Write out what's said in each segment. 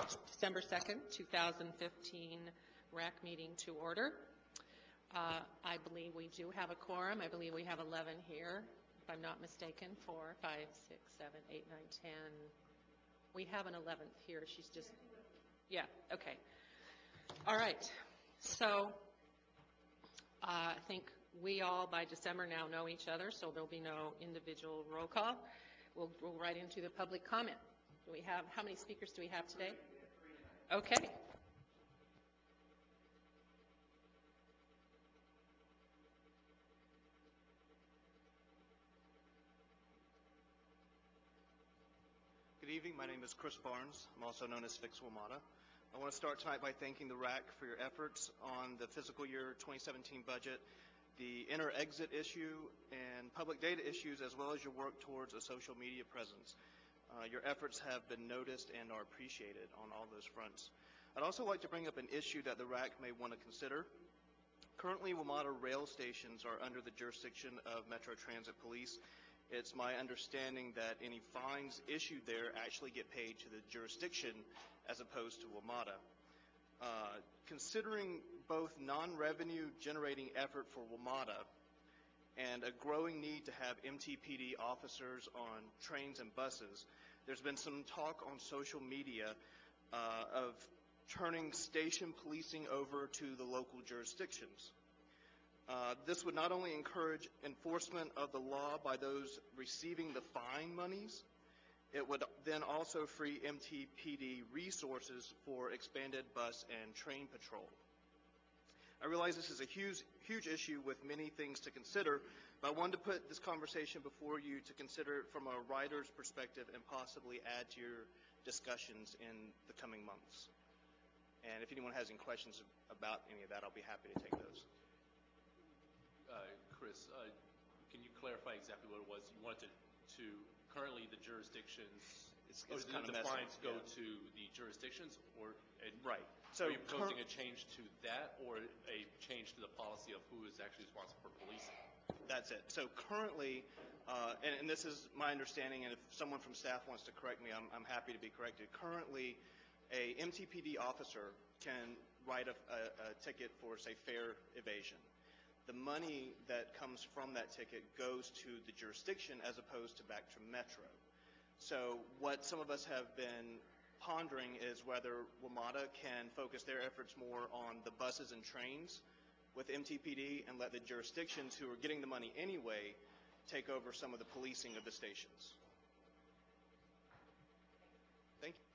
December 2nd, 2015 RAC meeting to order. I believe we do have a quorum. I believe we have 11 here, if I'm not mistaken. 4, 5, 6, 7, 8, 9, 10. We have an 11th here. She's just, yeah, okay. All right. So I think we all by December now know each other, so there'll be no individual roll call. We'll roll right into the public comment. Do we have, how many speakers do we have today? Okay. Good evening. My name is Chris Barnes. I'm also known as Fix WMATA. I want to start tonight by thanking the RAC for your efforts on the fiscal year 2017 budget, the enter-exit issue, and public data issues, as well as your work towards a social media presence. Your efforts have been noticed and are appreciated on all those fronts. I'd also like to bring up an issue that the RAC may want to consider. Currently, WMATA rail stations are under the jurisdiction of Metro Transit Police. It's my understanding that any fines issued there actually get paid to the jurisdiction as opposed to WMATA. Considering both non-revenue generating effort for WMATA and a growing need to have MTPD officers on trains and buses, there's been some talk on social media of turning station policing over to the local jurisdictions. This would not only encourage enforcement of the law by those receiving the fine monies, it would then also free MTPD resources for expanded bus and train patrol. I realize this is a huge issue with many things to consider, but I wanted to put this conversation before you to consider it from a writer's perspective and possibly add to your discussions in the coming months. And if anyone has any questions about any of that, I'll be happy to take those. Chris, can you clarify exactly what it was you wanted to currently the jurisdictions, It's kind of the fines go to the jurisdictions, or right. So are you proposing a change to that, or a change to the policy of who is actually responsible for policing? That's it. So currently, and this is my understanding, and if someone from staff wants to correct me, I'm happy to be corrected. Currently, a MTPD officer can write a ticket for, say, fare evasion. The money that comes from that ticket goes to the jurisdiction as opposed to back to Metro. So what some of us have been pondering is whether WMATA can focus their efforts more on the buses and trains with MTPD and let the jurisdictions who are getting the money anyway take over some of the policing of the stations. Thank you.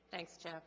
Thanks, Jeff.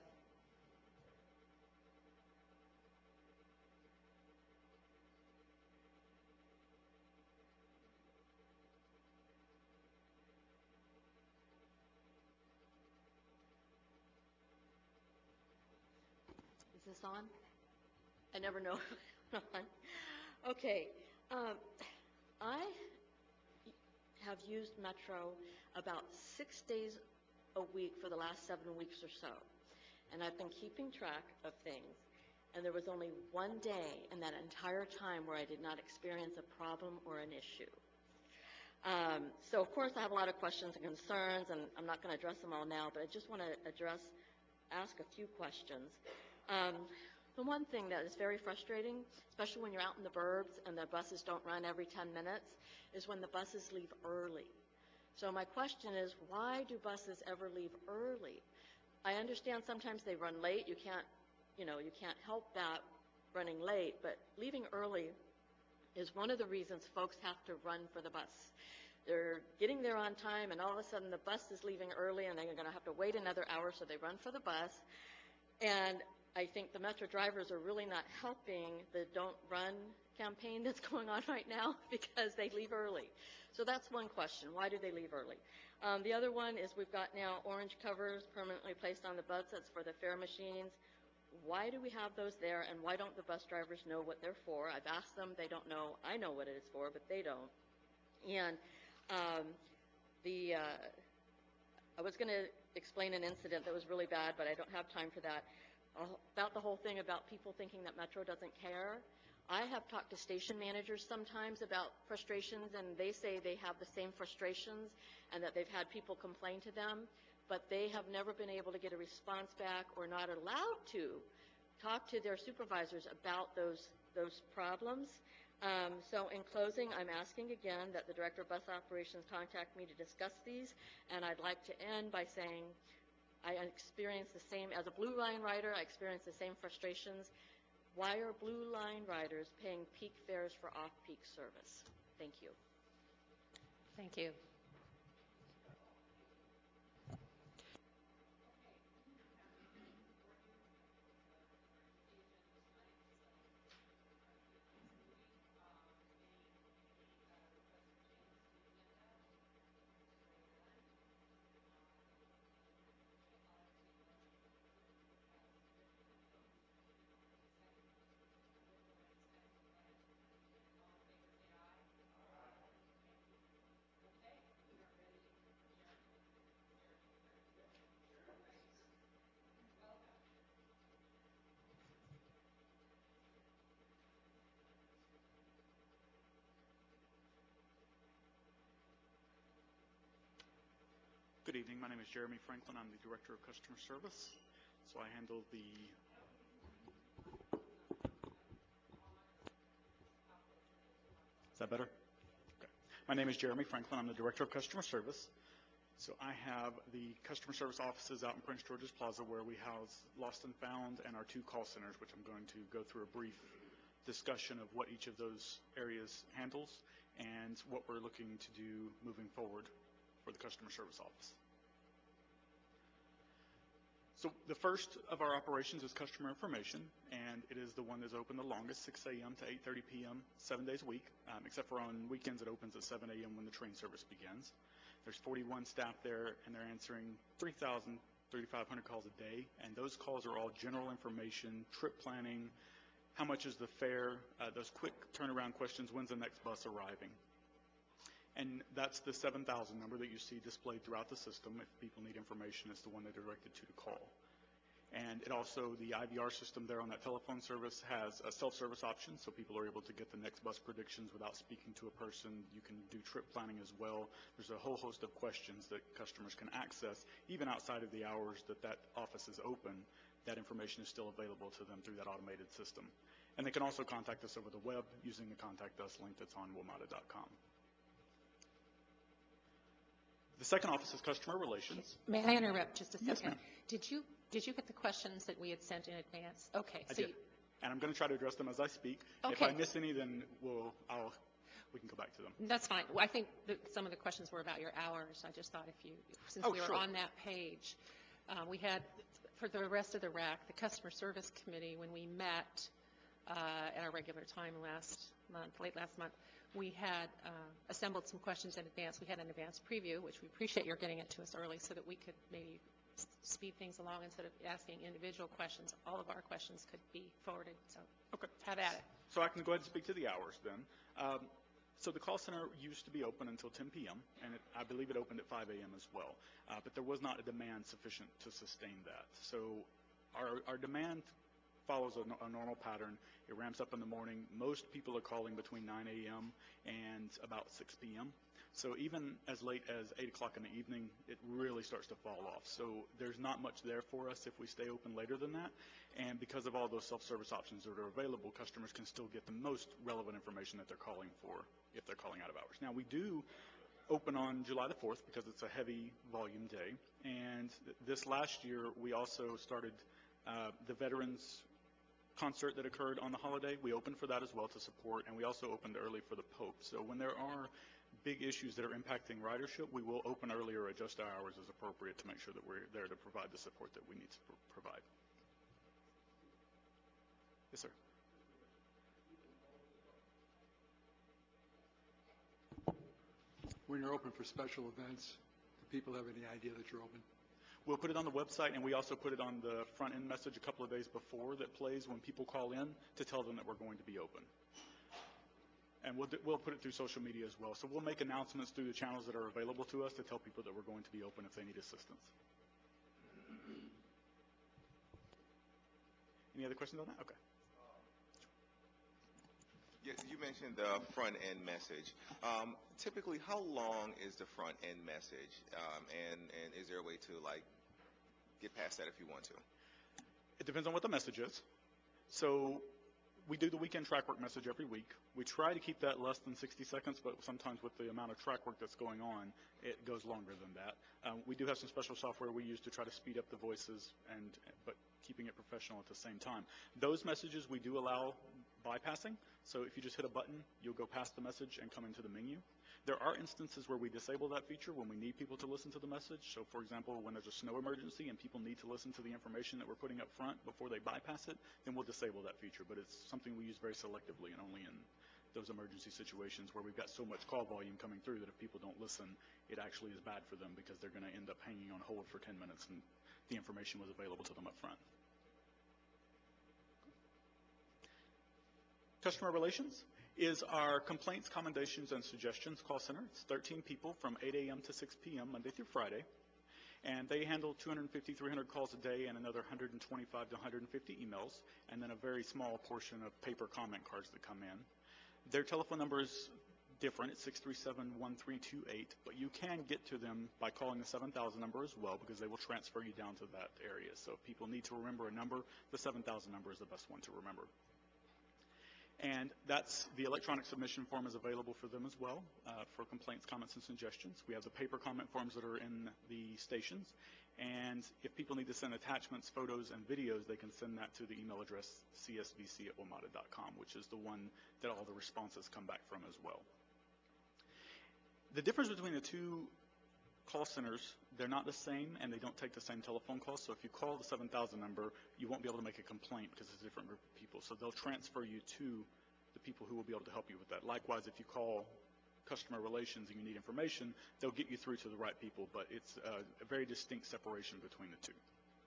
Is this on? I never know. Okay. I have used Metro about 6 days a week for the last 7 weeks or so. And I've been keeping track of things. And there was only one day in that entire time where I did not experience a problem or an issue. So, of course, I have a lot of questions and concerns, and I'm not going to address them all now, but I just want to ask a few questions. The one thing that is very frustrating, especially when you're out in the burbs and the buses don't run every 10 minutes, is when the buses leave early. So my question is, why do buses ever leave early? I understand sometimes they run late. You can't help that running late, but leaving early is one of the reasons folks have to run for the bus. They're getting there on time, and all of a sudden the bus is leaving early, and they're going to have to wait another hour, so they run for the bus. And I think the Metro drivers are really not helping the Don't Run campaign that's going on right now because they leave early. So that's one question. Why do they leave early? The other one is we've got now orange covers permanently placed on the buses for the fare machines. Why do we have those there, and why don't the bus drivers know what they're for? I've asked them. They don't know. I know what it is for, but they don't. And I was going to explain an incident that was really bad, but I don't have time for that. About the whole thing about people thinking that Metro doesn't care. I have talked to station managers sometimes about frustrations, and they say they have the same frustrations and that they've had people complain to them, but they have never been able to get a response back or not allowed to talk to their supervisors about those problems. So in closing, I'm asking again that the Director of Bus Operations contact me to discuss these, and I'd like to end by saying I experience the same, as a Blue Line rider, I experience the same frustrations. Why are Blue Line riders paying peak fares for off-peak service? Thank you. Thank you. Good evening. My name is Jeremy Franklin. I'm the Director of Customer Service. So I handle the... Is that better? Okay. My name is Jeremy Franklin. I'm the Director of Customer Service. So I have the customer service offices out in Prince George's Plaza where we house Lost and Found and our 2 call centers, which I'm going to go through a brief discussion of what each of those areas handles and what we're looking to do moving forward for the customer service office. So the first of our operations is customer information, and it is the one that's open the longest, 6 a.m. to 8:30 p.m., 7 days a week, except for on weekends it opens at 7 a.m. when the train service begins. There's 41 staff there, and they're answering 3,000, 3,500 calls a day, and those calls are all general information, trip planning, how much is the fare, those quick turnaround questions, when's the next bus arriving. And that's the 7,000 number that you see displayed throughout the system. If people need information, it's the one they're directed to call. And it also, the IVR system there on that telephone service has a self-service option, so people are able to get the next bus predictions without speaking to a person. You can do trip planning as well. There's a whole host of questions that customers can access, even outside of the hours that that office is open. That information is still available to them through that automated system. And they can also contact us over the web using the Contact Us link that's on WMATA.com. The second office is customer relations. May I interrupt just a second? Yes, ma'am. Did you get the questions that we had sent in advance? Okay. I did. And I'm going to try to address them as I speak. Okay. If I miss any, then we can go back to them. That's fine. Well, I think that some of the questions were about your hours. I just thought since we were sure. on that page, we had for the rest of the RAC, the Customer Service Committee, when we met at our regular time late last month, we had assembled some questions in advance. We had an advanced preview, which we appreciate your getting it to us early so that we could maybe speed things along instead of asking individual questions. All of our questions could be forwarded, so Okay. have at it. So I can go ahead and speak to the hours then. So the call center used to be open until 10 p.m., and I believe it opened at 5 a.m. as well. But there was not a demand sufficient to sustain that. So our demand follows a normal pattern. It ramps up in the morning. Most people are calling between 9 a.m. and about 6 p.m. So even as late as 8 o'clock in the evening, it really starts to fall off. So there's not much there for us if we stay open later than that. And because of all those self-service options that are available, customers can still get the most relevant information that they're calling for if they're calling out of hours. Now, we do open on July the 4th because it's a heavy volume day. And this last year, we also started the Veterans concert that occurred on the holiday. We opened for that as well to support, and we also opened early for the Pope. So when there are big issues that are impacting ridership, we will open early or adjust our hours as appropriate to make sure that we're there to provide the support that we need to provide. Yes, sir. When you're open for special events, do people have any idea that you're open? We'll put it on the website, and we also put it on the front-end message a couple of days before that plays when people call in to tell them that we're going to be open. And we'll put it through social media as well. So we'll make announcements through the channels that are available to us to tell people that we're going to be open if they need assistance. Any other questions on that? Okay. Yes, you mentioned the front-end message. Typically, how long is the front-end message? And is there a way to, like, get past that if you want to? It depends on what the message is. So we do the weekend track work message every week. We try to keep that less than 60 seconds, but sometimes with the amount of track work that's going on, it goes longer than that. We do have some special software we use to try to speed up the voices, but keeping it professional at the same time. Those messages we do allow bypassing. So if you just hit a button, you'll go past the message and come into the menu. There are instances where we disable that feature when we need people to listen to the message. So for example, when there's a snow emergency and people need to listen to the information that we're putting up front before they bypass it, then we'll disable that feature. But it's something we use very selectively and only in those emergency situations where we've got so much call volume coming through that if people don't listen, it actually is bad for them because they're going to end up hanging on hold for 10 minutes and the information was available to them up front. Customer relations is our complaints, commendations, and suggestions call center. It's 13 people from 8 a.m. to 6 p.m. Monday through Friday. And they handle 250, 300 calls a day and another 125 to 150 emails, and then a very small portion of paper comment cards that come in. Their telephone number is different. It's 637-1328, but you can get to them by calling the 7000 number as well because they will transfer you down to that area. So if people need to remember a number, the 7000 number is the best one to remember. And that's the electronic submission form is available for them as well for complaints, comments, and suggestions. We have the paper comment forms that are in the stations. And if people need to send attachments, photos, and videos, they can send that to the email address csvc@wmata.com, which is the one that all the responses come back from as well. The difference between the two call centers, they're not the same and they don't take the same telephone calls. So if you call the 7000 number, you won't be able to make a complaint because it's a different group of people. So they'll transfer you to the people who will be able to help you with that. Likewise, if you call customer relations and you need information, they'll get you through to the right people, but it's a very distinct separation between the two.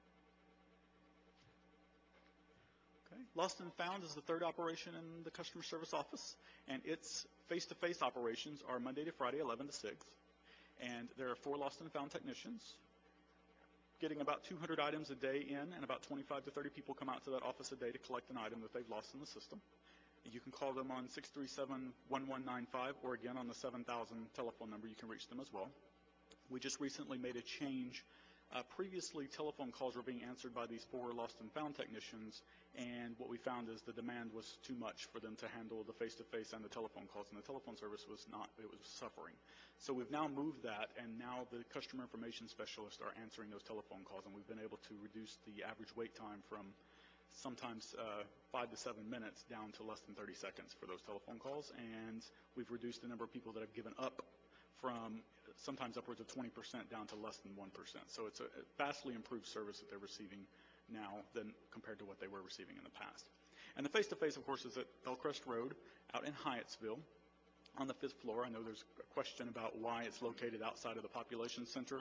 Okay. Lost and Found is the third operation in the customer service office, and its face-to-face operations are Monday to Friday, 11 to 6. And there are 4 lost and found technicians getting about 200 items a day in, and about 25 to 30 people come out to that office a day to collect an item that they've lost in the system. You can call them on 637-1195 or again on the 7000 telephone number. You can reach them as well. We just recently made a change. Previously, telephone calls were being answered by these 4 lost and found technicians, and what we found is the demand was too much for them to handle the face-to-face and the telephone calls, and the telephone service was not, it was suffering. So we've now moved that, and now the customer information specialists are answering those telephone calls, and we've been able to reduce the average wait time from sometimes 5 to 7 minutes down to less than 30 seconds for those telephone calls, and we've reduced the number of people that have given up from sometimes upwards of 20% down to less than 1%. So it's a vastly improved service that they're receiving now than compared to what they were receiving in the past. And the face-to-face, of course, is at Bellcrest Road out in Hyattsville on the 5th floor. I know there's a question about why it's located outside of the population center.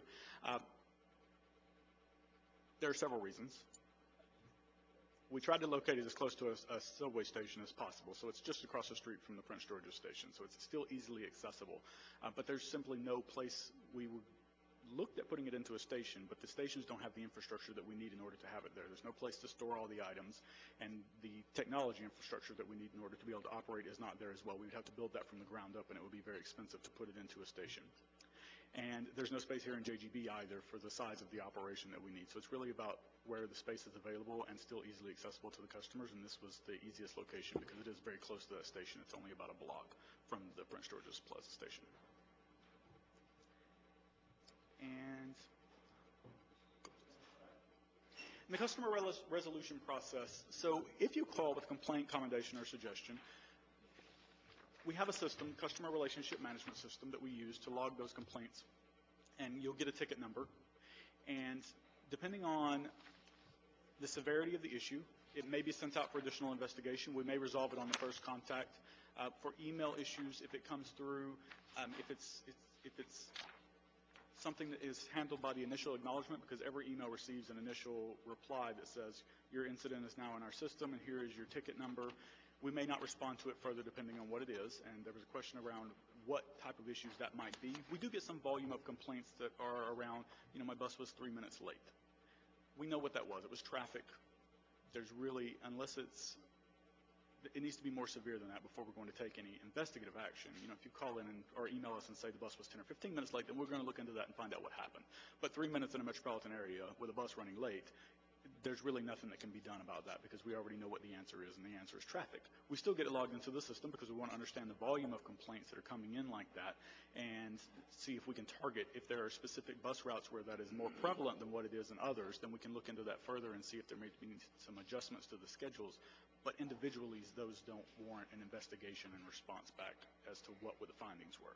There are several reasons. We tried to locate it as close to a subway station as possible, so it's just across the street from the Prince George's Station, so it's still easily accessible. But there's simply no place. We looked at putting it into a station, but the stations don't have the infrastructure that we need in order to have it there. There's no place to store all the items, and the technology infrastructure that we need in order to be able to operate is not there as well. We'd have to build that from the ground up, and it would be very expensive to put it into a station. And there's no space here in JGB either for the size of the operation that we need. So it's really about where the space is available and still easily accessible to the customers, and this was the easiest location because it is very close to that station. It's only about a block from the Prince George's Plaza station. And the customer resolution process. So if you call with a complaint, commendation, or suggestion, we have a system, customer relationship management system, that we use to log those complaints, and you'll get a ticket number. And depending on the severity of the issue, it may be sent out for additional investigation. We may resolve it on the first contact. For email issues, if it comes through, if it's something that is handled by the initial acknowledgement, because every email receives an initial reply that says, your incident is now in our system, and here is your ticket number. We may not respond to it further depending on what it is, and there was a question around what type of issues that might be. We do get some volume of complaints that are around, my bus was 3 minutes late. We know what that was. It was traffic. There's really, unless it needs to be more severe than that before we're going to take any investigative action. If you call in or email us and say the bus was 10 or 15 minutes late, then we're going to look into that and find out what happened. But 3 minutes in a metropolitan area with a bus running late, there's really nothing that can be done about that because we already know what the answer is, and the answer is traffic. We still get it logged into the system because we want to understand the volume of complaints that are coming in like that and see if we can target. If there are specific bus routes where that is more prevalent than what it is in others, then we can look into that further and see if there may be some adjustments to the schedules. But individually, those don't warrant an investigation and response back as to what the findings were.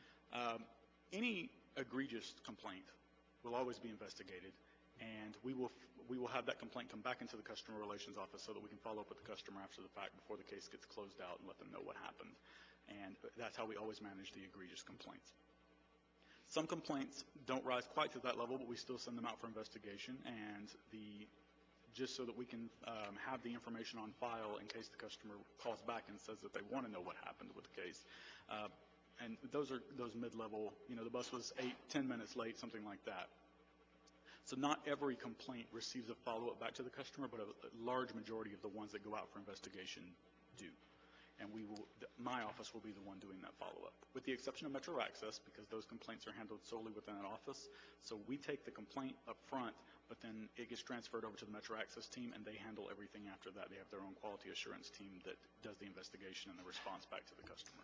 Any egregious complaint will always be investigated, and we will have that complaint come back into the customer relations office so that we can follow up with the customer after the fact before the case gets closed out and let them know what happened. And that's how we always manage the egregious complaints. Some complaints don't rise quite to that level, but we still send them out for investigation, and just so that we can have the information on file in case the customer calls back and says that they want to know what happened with the case. And those are those mid-level, the bus was 8-10 minutes late, something like that. So not every complaint receives a follow-up back to the customer, but a large majority of the ones that go out for investigation do. And my office will be the one doing that follow-up, with the exception of Metro Access, because those complaints are handled solely within that office. So we take the complaint up front, but then it gets transferred over to the Metro Access team, and they handle everything after that. They have their own quality assurance team that does the investigation and the response back to the customer.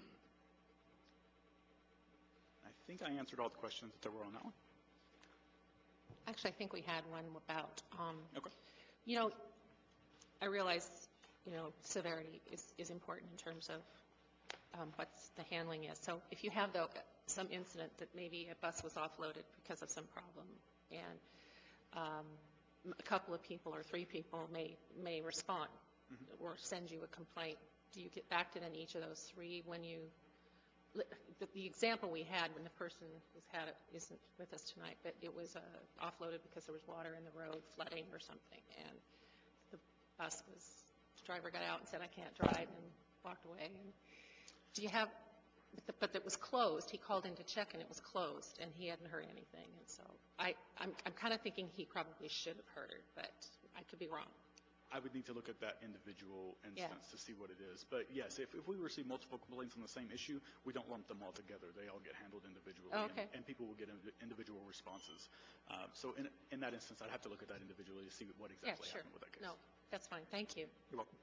I think I answered all the questions that there were on that one. Actually, I think we had one about, Okay. I realize, severity is important in terms of what the handling is. So if you have, though, some incident that maybe a bus was offloaded because of some problem, and a couple of people or 3 people may respond or send you a complaint, do you get back to then each of those 3 when you... The example we had when the person isn't with us tonight, but it was offloaded because there was water in the road, flooding or something, and the driver got out and said, I can't drive, and walked away. And do you have, but it was closed. He called in to check, and it was closed, and he hadn't heard anything. And so I'm kind of thinking he probably should have heard, but I could be wrong. I would need to look at that individual instance to see what it is. But yes, if we receive multiple complaints on the same issue, we don't lump them all together. They all get handled individually, and people will get individual responses. So in that instance, I'd have to look at that individually to see what exactly happened with that case. No, that's fine. Thank you. You're welcome.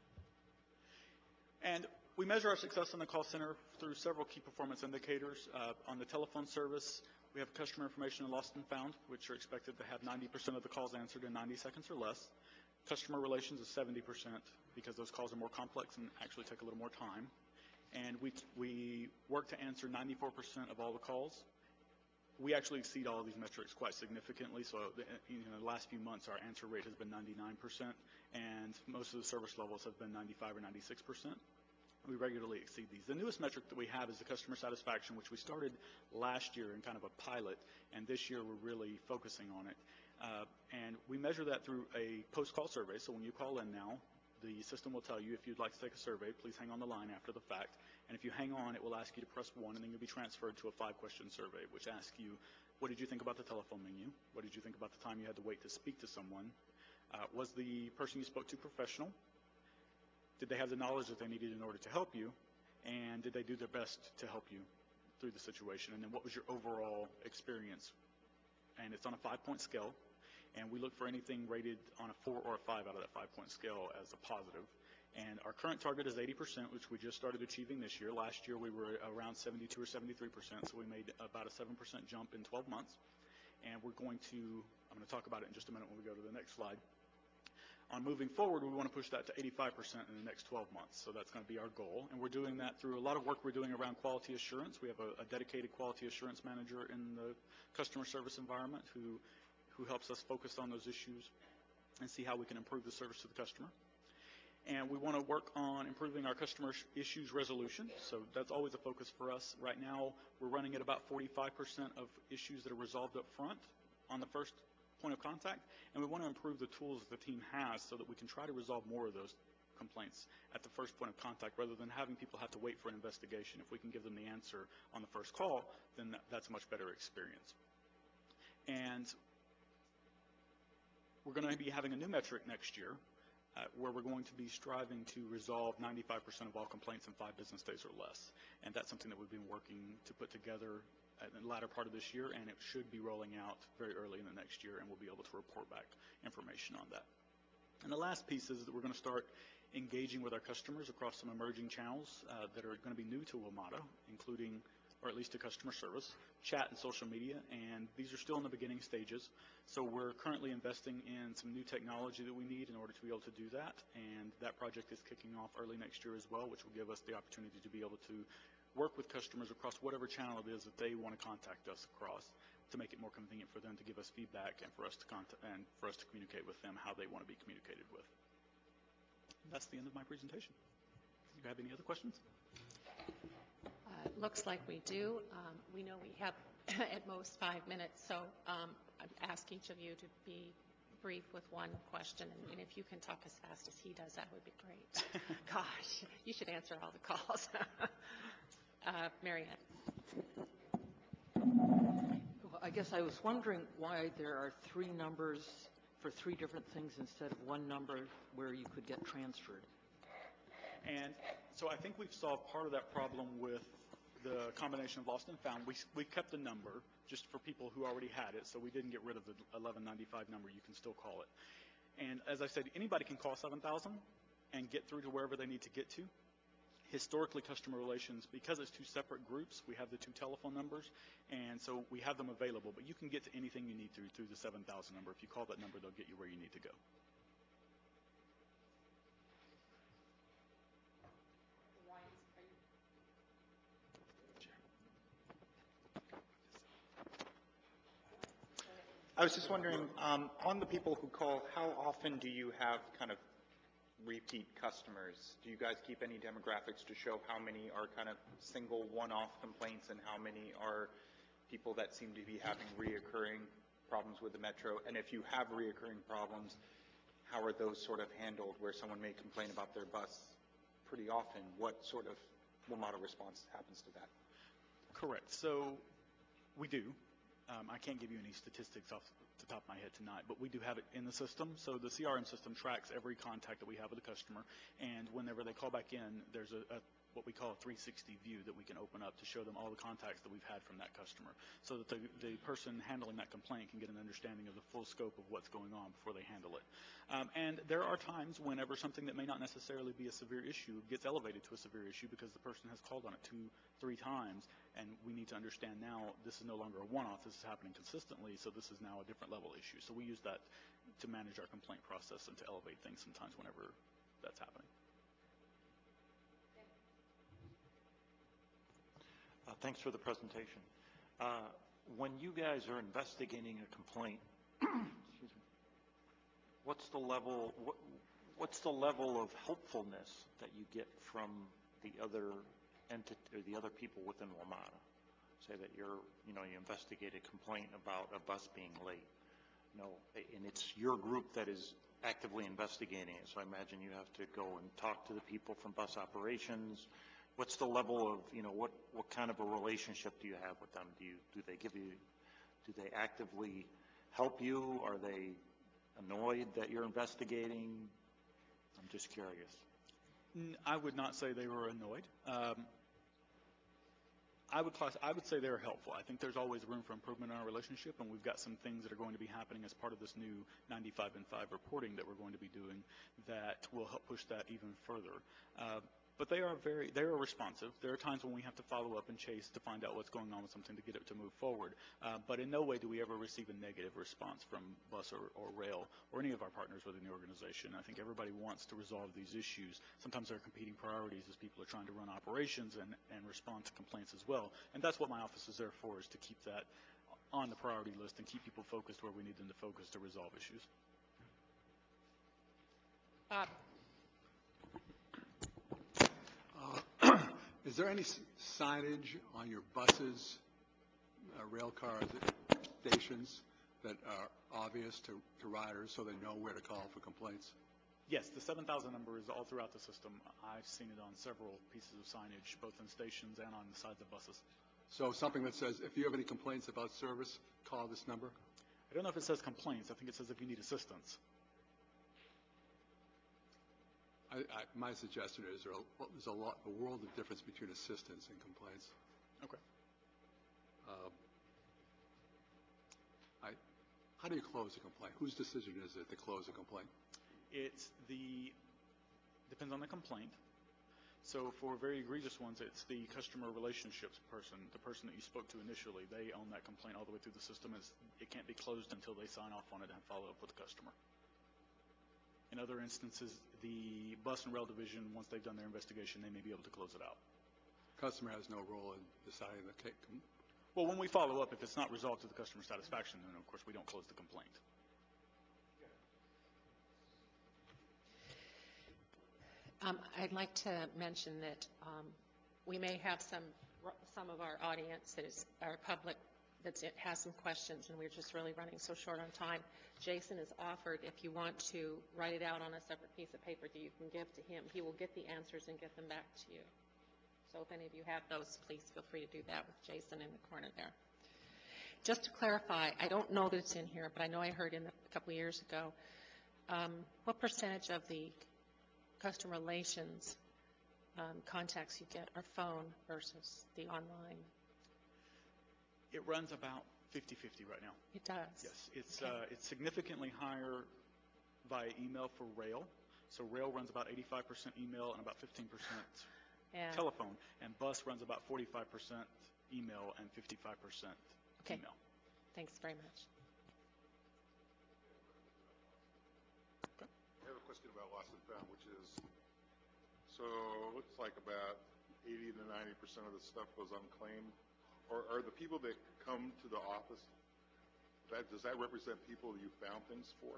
And we measure our success in the call center through several key performance indicators. On the telephone service, we have customer information lost and found, which are expected to have 90% of the calls answered in 90 seconds or less. Customer relations is 70% because those calls are more complex and actually take a little more time. and we work to answer 94% of all the calls. We actually exceed all of these metrics quite significantly. So the last few months, our answer rate has been 99%, and most of the service levels have been 95 or 96%. We regularly exceed these. The newest metric that we have is the customer satisfaction, which we started last year in kind of a pilot, and this year we're really focusing on it. And we measure that through a post-call survey. So when you call in now, the system will tell you if you'd like to take a survey, please hang on the line after the fact. And if you hang on, it will ask you to press 1, and then you'll be transferred to a 5-question survey, which asks you, what did you think about the telephone menu? What did you think about the time you had to wait to speak to someone? Was the person you spoke to professional? Did they have the knowledge that they needed in order to help you? And did they do their best to help you through the situation? And then what was your overall experience? And it's on a 5-point scale. And we look for anything rated on a 4 or a 5 out of that 5-point scale as a positive. And our current target is 80%, which we just started achieving this year. Last year we were around 72 or 73%, so we made about a 7% jump in 12 months. And I'm going to talk about it in just a minute when we go to the next slide. On moving forward, we want to push that to 85% in the next 12 months. So that's going to be our goal. And we're doing that through a lot of work we're doing around quality assurance. We have a dedicated quality assurance manager in the customer service environment who helps us focus on those issues and see how we can improve the service to the customer. And we want to work on improving our customer issues resolution. So that's always a focus for us. Right now, we're running at about 45% of issues that are resolved up front on the first point of contact. And we want to improve the tools the team has so that we can try to resolve more of those complaints at the first point of contact rather than having people have to wait for an investigation. If we can give them the answer on the first call, then that's a much better experience. And we're going to be having a new metric next year where we're going to be striving to resolve 95% of all complaints in 5 business days or less. And that's something that we've been working to put together in the latter part of this year, and it should be rolling out very early in the next year, and we'll be able to report back information on that. And the last piece is that we're going to start engaging with our customers across some emerging channels that are going to be new to WMATA, including, or at least to customer service, chat and social media, and these are still in the beginning stages. So we're currently investing in some new technology that we need in order to be able to do that, and that project is kicking off early next year as well, which will give us the opportunity to be able to work with customers across whatever channel it is that they want to contact us across to make it more convenient for them to give us feedback and for us to communicate with them how they want to be communicated with. And that's the end of my presentation. Do you have any other questions? Looks like we do. We know we have at most 5 minutes, so I'd ask each of you to be brief with one question, and if you can talk as fast as he does, that would be great. Gosh, you should answer all the calls. Marianne. Well, I guess I was wondering why there are 3 numbers for 3 different things instead of one number where you could get transferred. And so I think we've solved part of that problem with the combination of lost and found. We kept the number just for people who already had it, so we didn't get rid of the 1195 number. You can still call it. And as I said, anybody can call 7000 and get through to wherever they need to get to. Historically, customer relations, because it's 2 separate groups, we have the 2 telephone numbers, and so we have them available. But you can get to anything you need through the 7000 number. If you call that number, they'll get you where you need to go. I was just wondering, on the people who call, how often do you have kind of repeat customers? Do you guys keep any demographics to show how many are kind of single one-off complaints and how many are people that seem to be having reoccurring problems with the Metro? And if you have reoccurring problems, how are those sort of handled where someone may complain about their bus pretty often? What sort of WMATA response happens to that? Correct. So we do. I can't give you any statistics off the top of my head tonight, but we do have it in the system. So the CRM system tracks every contact that we have with the customer, and whenever they call back in, there's what we call a 360 view that we can open up to show them all the contacts that we've had from that customer, so that the person handling that complaint can get an understanding of the full scope of what's going on before they handle it. And there are times whenever something that may not necessarily be a severe issue gets elevated to a severe issue because the person has called on it 2-3 times, and we need to understand now this is no longer a one-off, this is happening consistently, so this is now a different level issue. So we use that to manage our complaint process and to elevate things sometimes whenever that's happening. Thanks for the presentation. When you guys are investigating a complaint, excuse me, what's the level of helpfulness that you get from the other entity or the other people within WMATA? Say that you investigate a complaint about a bus being late, and it's your group that is actively investigating it. So I imagine you have to go and talk to the people from bus operations. What's the level of, what kind of a relationship do you have with them? Do they actively help you? Are they annoyed that you're investigating? I'm just curious. I would not say they were annoyed. I would say they're helpful. I think there's always room for improvement in our relationship, and we've got some things that are going to be happening as part of this new 95 and 5 reporting that we're going to be doing that will help push that even further. But they are responsive. There are times when we have to follow up and chase to find out what's going on with something to get it to move forward. But in no way do we ever receive a negative response from bus or rail or any of our partners within the organization. I think everybody wants to resolve these issues. Sometimes there are competing priorities as people are trying to run operations and respond to complaints as well. And that's what my office is there for, is to keep that on the priority list and keep people focused where we need them to focus to resolve issues. Is there any signage on your buses, rail cars, stations that are obvious to riders so they know where to call for complaints? Yes, the 7,000 number is all throughout the system. I've seen it on several pieces of signage, both in stations and on the sides of buses. So something that says, if you have any complaints about service, call this number? I don't know if it says complaints. I think it says if you need assistance. My suggestion is there's a world of difference between assistance and complaints. Okay. How do you close a complaint? Whose decision is it to close a complaint? Depends on the complaint. So for very egregious ones, it's the customer relationships person, the person that you spoke to initially. They own that complaint all the way through the system. It can't be closed until they sign off on it and follow up with the customer. In other instances, the bus and rail division, once they've done their investigation, they may be able to close it out. Customer has no role in deciding the case. Well, when we follow up, if it's not resolved to the customer's satisfaction, then of course we don't close the complaint. I'd like to mention that we may have some of our audience that is our public that has some questions, and we're just really running so short on time. Jason has offered, if you want to write it out on a separate piece of paper that you can give to him, he will get the answers and get them back to you. So if any of you have those, please feel free to do that with Jason in the corner there. Just to clarify, I don't know that it's in here, but I know I heard a couple of years ago, what percentage of the customer relations contacts you get are phone versus the online? It runs about 50-50 right now. It does? Yes. It's significantly higher via email for rail. So rail runs about 85% email and about 15% telephone. And bus runs about 45% email and 55% email. Thanks very much. I have a question about lost and found, which is, so it looks like about 80 to 90% of the stuff goes unclaimed. Or are the people that come to the office, does that represent people you found things for?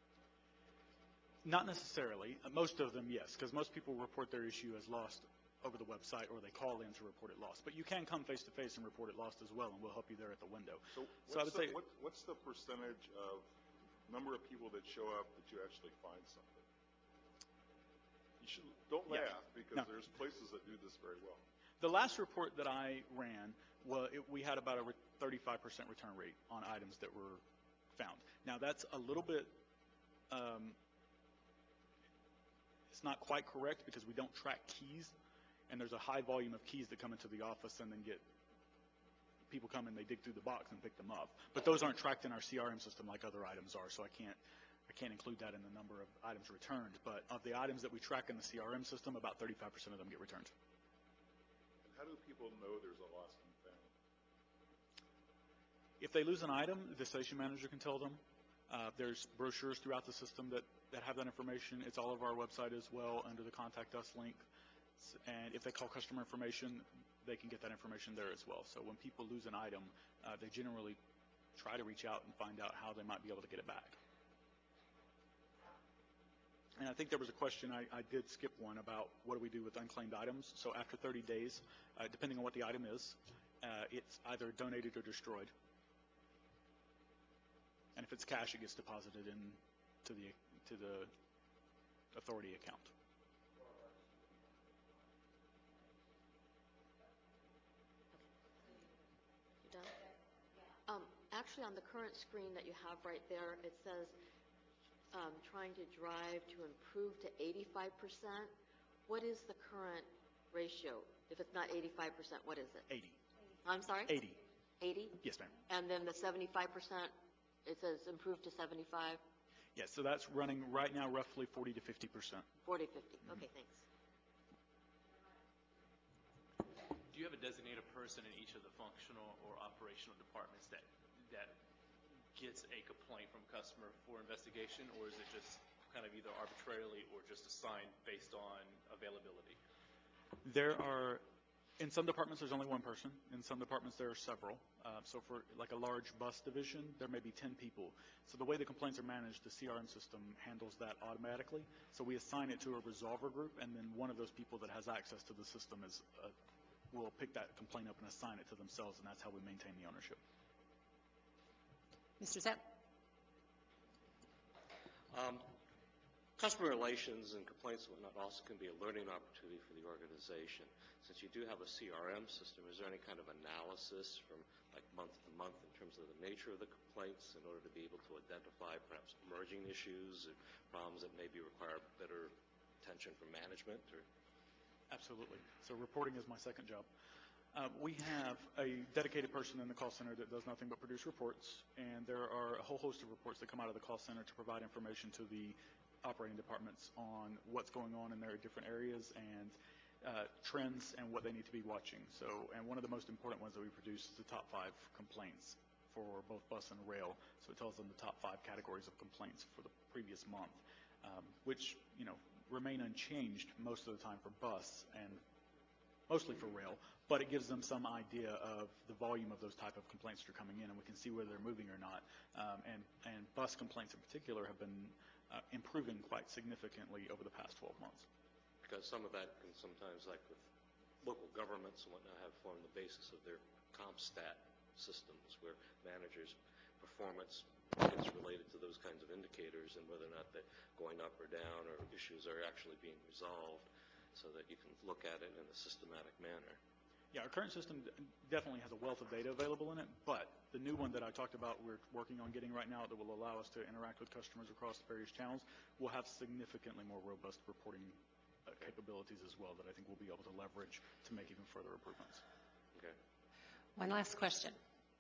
Not necessarily. Most of them, yes, because most people report their issue as lost over the website, or they call in to report it lost. But you can come face-to-face and report it lost as well, and we'll help you there at the window. So I would say, what's the percentage of number of people that show up that you actually find something? Don't laugh, because there's places that do this very well. The last report that I ran, we had about a 35% return rate on items that were found. Now that's a little bit, it's not quite correct because we don't track keys, and there's a high volume of keys that come into the office and then people come and they dig through the box and pick them up. But those aren't tracked in our CRM system like other items are, so I can't include that in the number of items returned. But of the items that we track in the CRM system, about 35% of them get returned. How do people know there's a lost and found? If they lose an item, the station manager can tell them. There's brochures throughout the system that have that information. It's all of our website as well under the Contact Us link. And if they call customer information, they can get that information there as well. So when people lose an item, they generally try to reach out and find out how they might be able to get it back. And I think there was a question, I did skip one, about what do we do with unclaimed items. So after 30 days, depending on what the item is, it's either donated or destroyed. And if it's cash, it gets deposited to the authority account. You done? Actually, on the current screen that you have right there, it says trying to drive to improve to 85%. What is the current ratio? If it's not 85%, what is it? 80. I'm sorry? 80. 80? Yes, ma'am. And then the 75%, it says improve to 75? Yes, so that's running right now roughly 40 to 50%. 40, 50. Okay, thanks. Do you have a designated person in each of the functional or operational departments that gets a complaint from a customer for investigation, or is it just kind of either arbitrarily or just assigned based on availability? There are, in some departments, there's only one person. In some departments, there are several. So for like a large bus division, there may be 10 people. So the way the complaints are managed, the CRM system handles that automatically. So we assign it to a resolver group, and then one of those people that has access to the system will pick that complaint up and assign it to themselves, and that's how we maintain the ownership. Mr. Zepp? Customer relations and complaints and whatnot also can be a learning opportunity for the organization. Since you do have a CRM system, is there any kind of analysis from like month to month in terms of the nature of the complaints in order to be able to identify perhaps emerging issues or problems that maybe require better attention from management? Or? Absolutely. So reporting is my second job. We have a dedicated person in the call center that does nothing but produce reports, and there are a whole host of reports that come out of the call center to provide information to the operating departments on what's going on in their different areas and trends and what they need to be watching. So, and one of the most important ones that we produce is the top 5 complaints for both bus and rail. So it tells them the top 5 categories of complaints for the previous month, which, remain unchanged most of the time for bus and mostly for rail, but it gives them some idea of the volume of those type of complaints that are coming in, and we can see whether they're moving or not. And bus complaints in particular have been improving quite significantly over the past 12 months. Because some of that can sometimes, like with local governments and whatnot, have formed the basis of their CompStat systems, where managers' performance is related to those kinds of indicators and whether or not they're going up or down or issues are actually being resolved, so that you can look at it in a systematic manner. Yeah, our current system definitely has a wealth of data available in it, but the new one that I talked about we're working on getting right now that will allow us to interact with customers across various channels will have significantly more robust reporting capabilities as well that I think we'll be able to leverage to make even further improvements. Okay. One last question.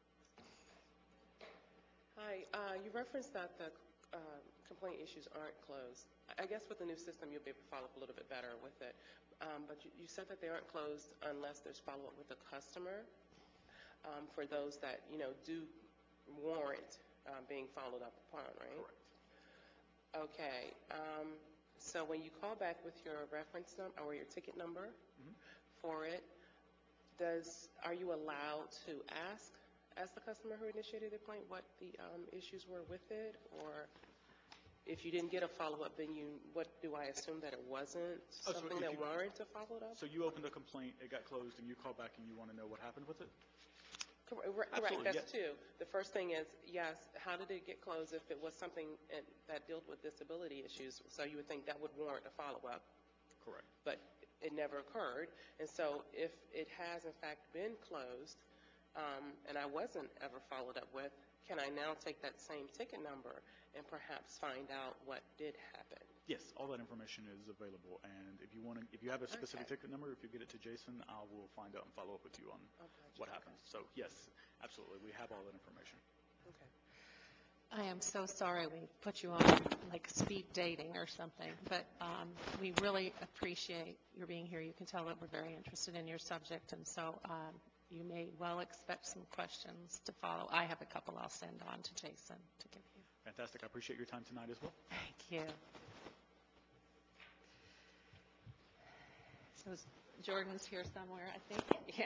Hi, you referenced that the complaint issues aren't closed. I guess with the new system, you'll be able to follow up a little bit better with it. But you said that they aren't closed unless there's follow-up with the customer for those that, do warrant being followed up upon, right? Correct. Okay. So when you call back with your reference number or your ticket number for it, are you allowed to ask the customer who initiated the complaint what the issues were with it? Or if you didn't get a follow-up, then what do I assume that it wasn't something that warranted a follow-up? So you opened a complaint, it got closed, and you call back and you want to know what happened with it? Correct. Absolutely, That's two. The first thing is, yes, how did it get closed if it was something that dealt with disability issues? So you would think that would warrant a follow-up. Correct. But it never occurred. And so if it has, in fact, been closed and I wasn't ever followed up with, can I now take that same ticket number and perhaps find out what did happen? Yes, all that information is available. And if you have a specific ticket number, if you get it to Jason, I will find out and follow up with you on what happened. So yes, absolutely, we have all that information. Okay. I am so sorry we put you on like speed dating or something, but we really appreciate your being here. You can tell that we're very interested in your subject, and so you may well expect some questions to follow. I have a couple I'll send on to Jason to give you. Fantastic. I appreciate your time tonight as well. Thank you. So Jordan's here somewhere, I think. Yeah.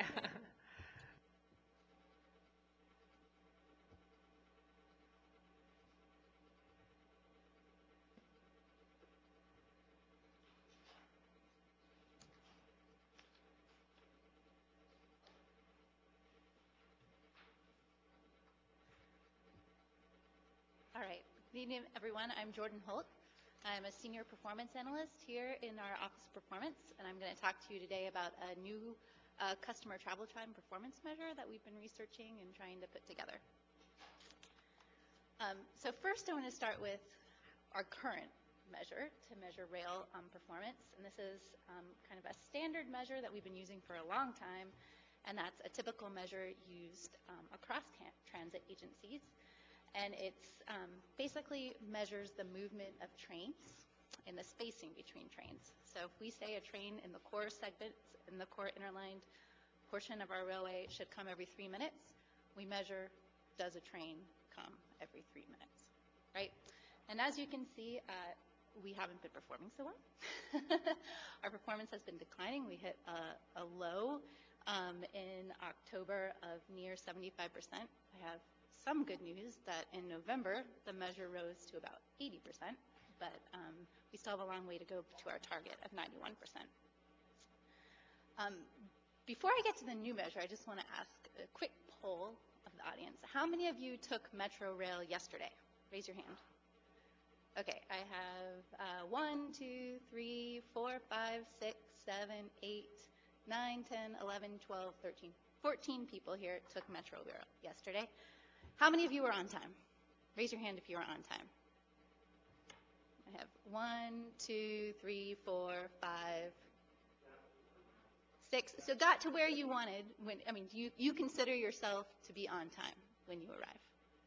All right. Good evening, everyone. I'm Jordan Holt. I'm a senior performance analyst here in our Office of Performance, and I'm going to talk to you today about a new customer travel time performance measure that we've been researching and trying to put together. So first, I want to start with our current measure to measure rail performance, and this is kind of a standard measure that we've been using for a long time, and that's a typical measure used across transit agencies. And it's basically measures the movement of trains and the spacing between trains. So if we say a train in the core segment, in the core interlined portion of our railway should come every 3 minutes, we measure, does a train come every 3 minutes, right? And as you can see, we haven't been performing so well. Our performance has been declining. We hit a low in October of near 75%. I have some good news that in November, the measure rose to about 80%, but we still have a long way to go to our target of 91%. Before I get to the new measure, I just want to ask a quick poll of the audience. How many of you took Metro Rail yesterday? Raise your hand. Okay, I have 1, 2, 3, 4, 5, 6, 7, 8, 9, 10, 11, 12, 13, 14 people here took Metro Rail yesterday. How many of you were on time? Raise your hand if you were on time. I have 1, 2, 3, 4, 5, 6. So got to where you wanted. Do you consider yourself to be on time when you arrive?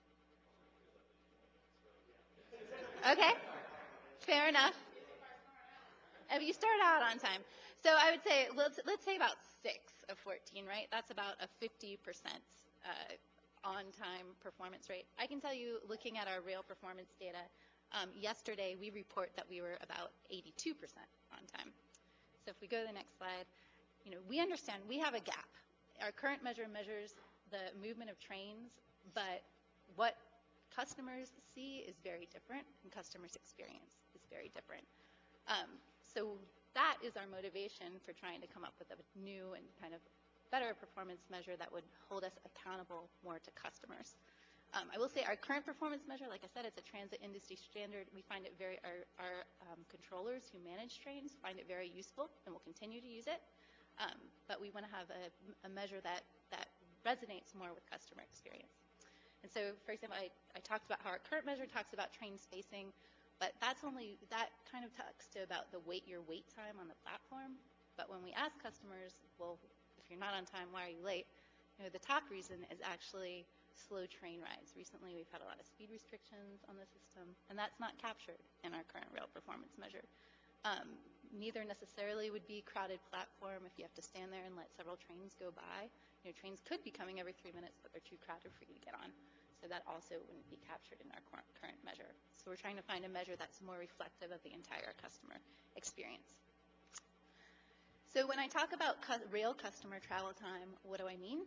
Okay, fair enough. If you start out on time. So I would say, let's say about 6 of 14, right? That's about a 50% on-time performance rate. I can tell you, looking at our rail performance data, yesterday we report that we were about 82% on time. So if we go to the next slide, we understand we have a gap. Our current measure measures the movement of trains, but what customers see is very different, and customers' experience is very different. So that is our motivation for trying to come up with a new and kind of better performance measure that would hold us accountable more to customers. I will say our current performance measure, like I said, it's a transit industry standard. We find it our controllers who manage trains find it very useful and will continue to use it. But we want to have a measure that resonates more with customer experience. And so, for example, I talked about how our current measure talks about train spacing, but that kind of talks to about your wait time on the platform. But when we ask customers, well, if you're not on time, why are you late? The top reason is actually slow train rides. Recently, we've had a lot of speed restrictions on the system, and that's not captured in our current rail performance measure. Neither necessarily would be crowded platform if you have to stand there and let several trains go by. Trains could be coming every 3 minutes, but they're too crowded for you to get on. So that also wouldn't be captured in our current measure. So we're trying to find a measure that's more reflective of the entire customer experience. So when I talk about rail customer travel time, what do I mean?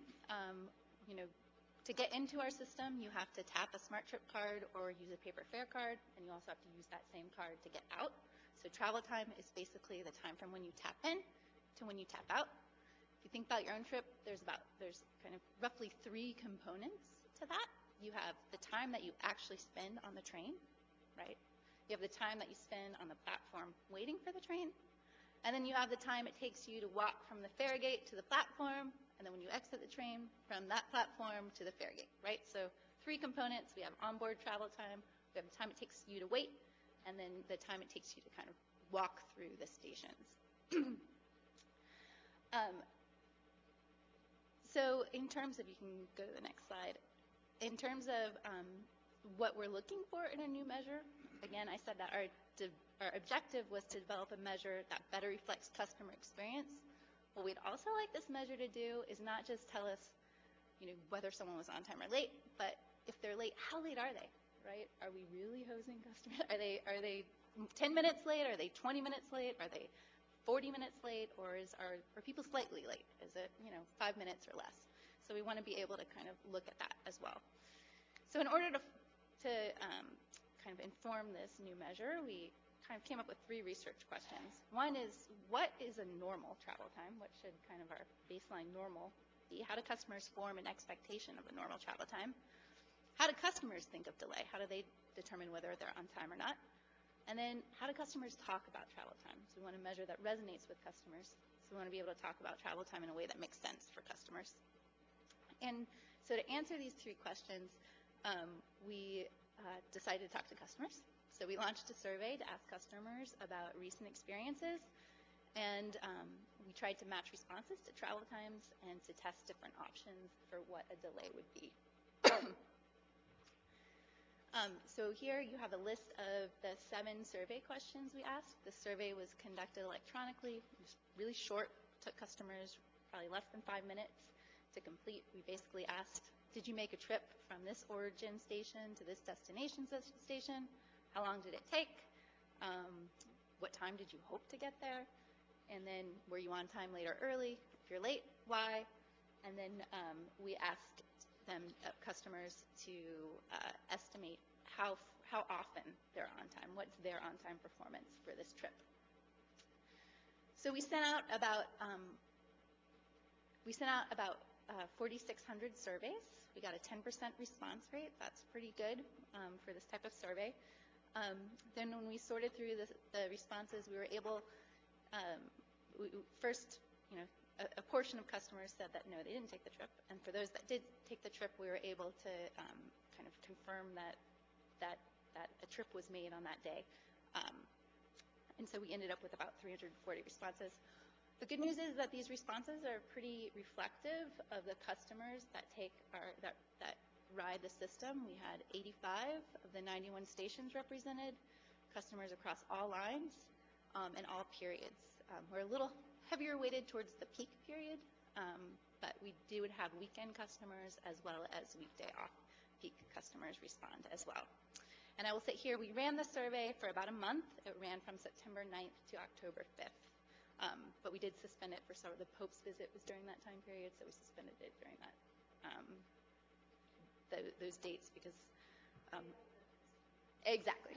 To get into our system, you have to tap a SmartTrip card or use a paper fare card, and you also have to use that same card to get out. So travel time is basically the time from when you tap in to when you tap out. If you think about your own trip, there's kind of roughly 3 components to that. You have the time that you actually spend on the train, right? You have the time that you spend on the platform waiting for the train, and then you have the time it takes you to walk from the fare gate to the platform, and then when you exit the train, from that platform to the fare gate, right? So 3 components. We have onboard travel time, we have the time it takes you to wait, and then the time it takes you to kind of walk through the stations. So in terms of, you can go to the next slide, in terms of what we're looking for in a new measure, again, I said that our objective was to develop a measure that better reflects customer experience. What we'd also like this measure to do is not just tell us, whether someone was on time or late, but if they're late, how late are they, right? Are we really hosing customers? Are they 10 minutes late? Are they 20 minutes late? Are they 40 minutes late, or are people slightly late? Is it 5 minutes or less? So we want to be able to kind of look at that as well. So in order to kind of inform this new measure, we kind of came up with 3 research questions. One is, what is a normal travel time? What should kind of our baseline normal be? How do customers form an expectation of a normal travel time? How do customers think of delay? How do they determine whether they're on time or not? And then, how do customers talk about travel time? So we want to measure that resonates with customers. So we want to be able to talk about travel time in a way that makes sense for customers. And so to answer these 3 questions, we decided to talk to customers. So we launched a survey to ask customers about recent experiences, and we tried to match responses to travel times and to test different options for what a delay would be. So here you have a list of the 7 survey questions we asked. The survey was conducted electronically. It was really short, took customers probably less than 5 minutes to complete. We basically asked, did you make a trip from this origin station to this destination station? How long did it take? What time did you hope to get there? And then, were you on time, late, or early? If you're late, why? And then we asked them, customers, to estimate how often they're on time. What's their on-time performance for this trip? So we sent out about 4,600 surveys. We got a 10% response rate. That's pretty good for this type of survey. Then when we sorted through the responses, we were able, first, a portion of customers said that no, they didn't take the trip. And for those that did take the trip, we were able to kind of confirm that a trip was made on that day. And so we ended up with about 340 responses. The good news is that these responses are pretty reflective of the customers that ride the system. We had 85 of the 91 stations represented, customers across all lines and all periods. We're a little heavier weighted towards the peak period, but we would have weekend customers as well as weekday off-peak customers respond as well. And I will say here, we ran the survey for about a month. It ran from September 9th to October 5th. But we did suspend it for some of the Pope's visit was during that time period, so we suspended it during that those dates because exactly.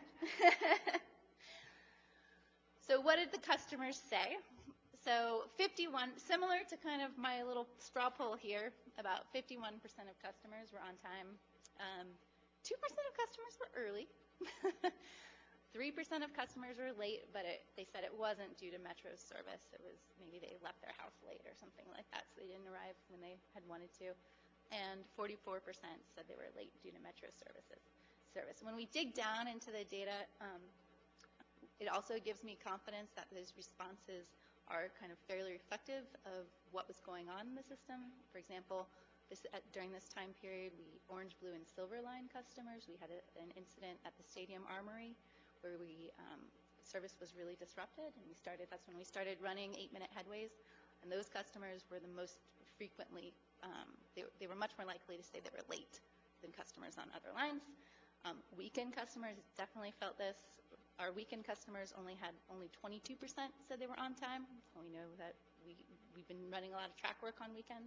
So what did the customers say? So 51, similar to kind of my little straw poll here, about 51% of customers were on time. 2% of customers were early. 3% of customers were late, but they said it wasn't due to Metro service. It was maybe they left their house late or something like that, so they didn't arrive when they had wanted to. And 44% said they were late due to Metro service. When we dig down into the data, it also gives me confidence that those responses are kind of fairly reflective of what was going on in the system. For example, during this time period, orange, blue, and silver line customers, we had an incident at the Stadium Armory where service was really disrupted, and that's when we started running 8-minute headways, and those customers were the most frequently, they were much more likely to say they were late than customers on other lines. Weekend customers definitely felt this. Our weekend customers only 22% said they were on time. We know that we've been running a lot of track work on weekends.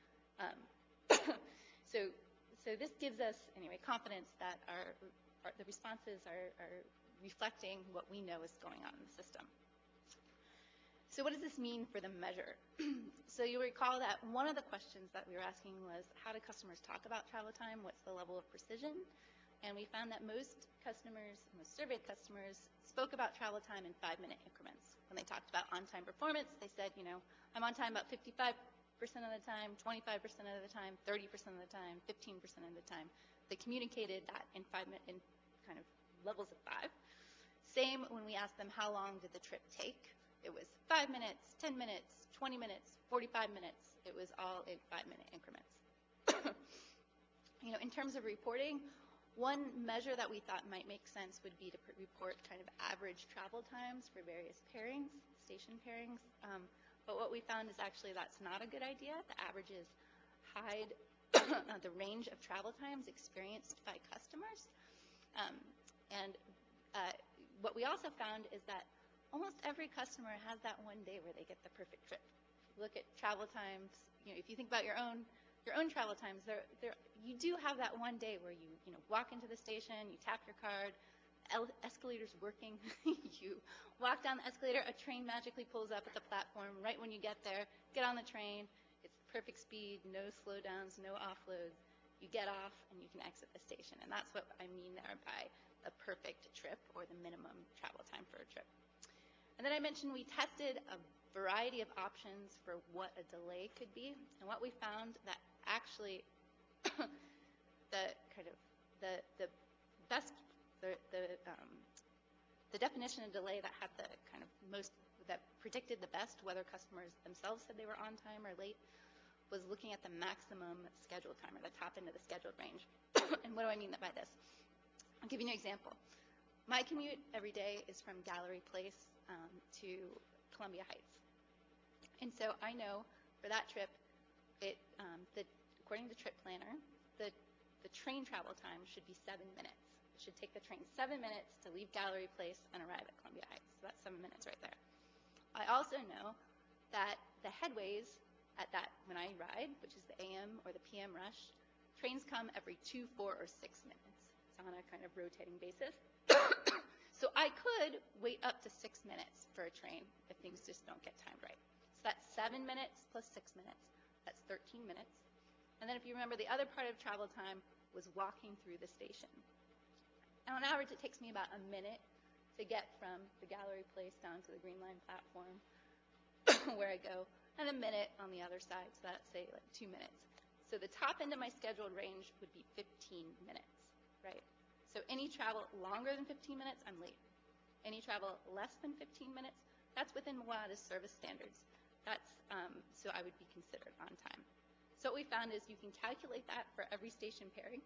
So this gives us, anyway, confidence that the responses are reflecting what we know is going on in the system. So what does this mean for the measure? So you'll recall that one of the questions that we were asking was, how do customers talk about travel time? What's the level of precision? And we found that most surveyed customers spoke about travel time in 5-minute increments. When they talked about on-time performance, they said, I'm on time about 55% of the time, 25% of the time, 30% of the time, 15% of the time. They communicated that in kind of levels of 5. Same when we asked them how long did the trip take. It was 5 minutes, 10 minutes, 20 minutes, 45 minutes. It was all in 5-minute increments. In terms of reporting, one measure that we thought might make sense would be to report kind of average travel times for various pairings, station pairings. But what we found is actually that's not a good idea. The averages hide the range of travel times experienced by customers. And what we also found is that almost every customer has that one day where they get the perfect trip. Look at travel times. If you think about your own travel times, you do have that one day where you walk into the station, you tap your card, escalator's working, you walk down the escalator, a train magically pulls up at the platform right when you get there, get on the train, it's perfect speed, no slowdowns, no offloads. You get off and you can exit the station. And that's what I mean there by a perfect trip or the minimum travel time for a trip. And then I mentioned we tested a variety of options for what a delay could be. And what we found that actually the definition of delay that had the kind of most, that predicted the best whether customers themselves said they were on time or late was looking at the maximum scheduled time, or the top end of the scheduled range. And what do I mean by this? I'll give you an example. My commute every day is from Gallery Place to Columbia Heights. And so I know for that trip, according to Trip Planner, the train travel time should be 7 minutes. It should take the train 7 minutes to leave Gallery Place and arrive at Columbia Heights. So that's 7 minutes right there. I also know that the headways at that, when I ride, which is the AM or the PM rush, trains come every 2, 4, or 6 minutes. It's on a kind of rotating basis. So I could wait up to 6 minutes for a train if things just don't get timed right. So that's 7 minutes plus 6 minutes. That's 13 minutes. And then if you remember, the other part of travel time was walking through the station. And on average, it takes me about a minute to get from the Gallery Place down to the Green Line platform where I go, and a minute on the other side, so that's, say, like 2 minutes. So the top end of my scheduled range would be 15 minutes, right? So any travel longer than 15 minutes, I'm late. Any travel less than 15 minutes, that's within WADA's service standards. That's, so I would be considered on time. So what we found is you can calculate that for every station pairing.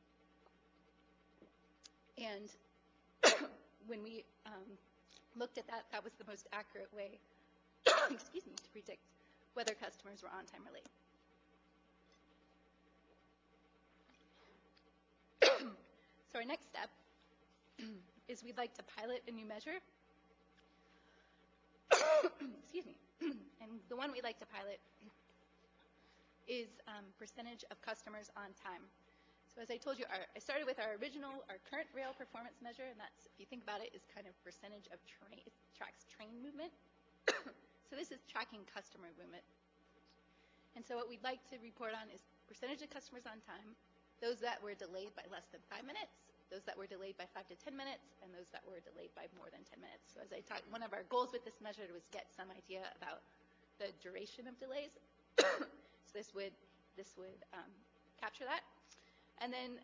And when we looked at that, that was the most accurate way, excuse me, to predict whether customers were on time or late. So our next step is we'd like to pilot a new measure. Excuse me. And the one we'd like to pilot is percentage of customers on time. So as I told you, I started with our current rail performance measure, and that's, if you think about it, is kind of percentage of train, it tracks train movement. So this is tracking customer movement. And so what we'd like to report on is percentage of customers on time, those that were delayed by less than 5 minutes, those that were delayed by 5 to 10 minutes, and those that were delayed by more than 10 minutes. So as I talked, one of our goals with this measure was get some idea about the duration of delays. So this would capture that. And then,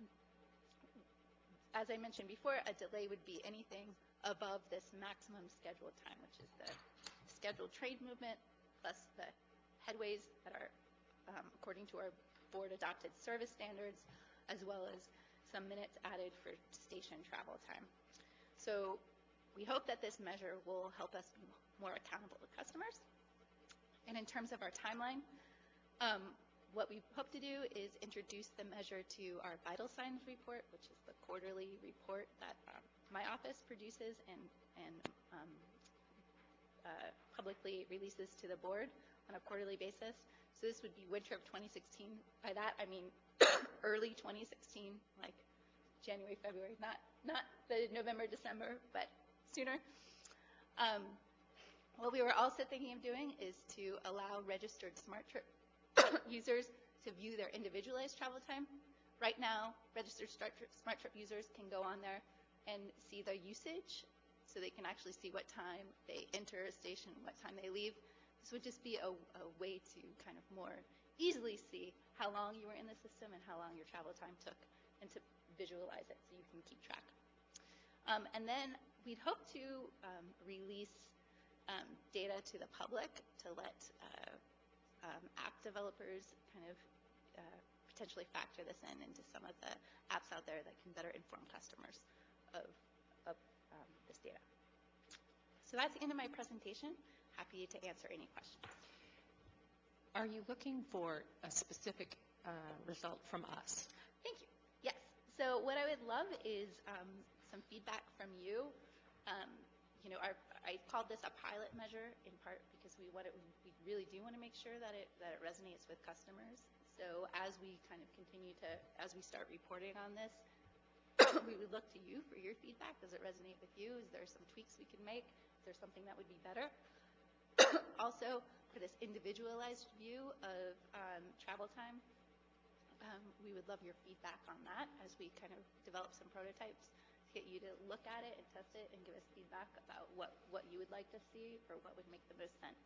as I mentioned before, a delay would be anything above this maximum scheduled time, which is the scheduled train movement plus the headways that are according to our board-adopted service standards, as well as some minutes added for station travel time. So we hope that this measure will help us be more accountable to customers. And in terms of our timeline, what we hope to do is introduce the measure to our vital signs report, which is the quarterly report that my office produces and publicly releases to the board on a quarterly basis. So this would be winter of 2016. By that, I mean early 2016, like January, February, not the November, December, but sooner. What we were also thinking of doing is to allow registered SmartTrip users to view their individualized travel time. Right now, registered SmartTrip users can go on there and see their usage, so they can actually see what time they enter a station, what time they leave. This would just be a way to kind of more easily see how long you were in the system and how long your travel time took, and to visualize it so you can keep track. And then we'd hope to release data to the public to let app developers kind of potentially factor this into some of the apps out there that can better inform customers of this data. So that's the end of my presentation. Happy to answer any questions. Are you looking for a specific result from us? Thank you. Yes. So what I would love is some feedback from you. You know, I called this a pilot measure in part because we really do want to make sure that it resonates with customers. So as we kind of as we start reporting on this, we would look to you for your feedback. Does it resonate with you? Is there some tweaks we can make? Is there something that would be better? Also, for this individualized view of travel time, we would love your feedback on that as we kind of develop some prototypes to get you to look at it and test it and give us feedback about what you would like to see or what would make the most sense.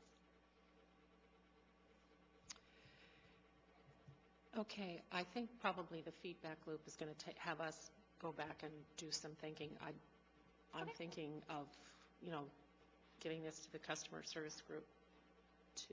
Okay, I think probably the feedback loop is going to have us go back and do some thinking. I'm thinking of, giving this to the customer service group to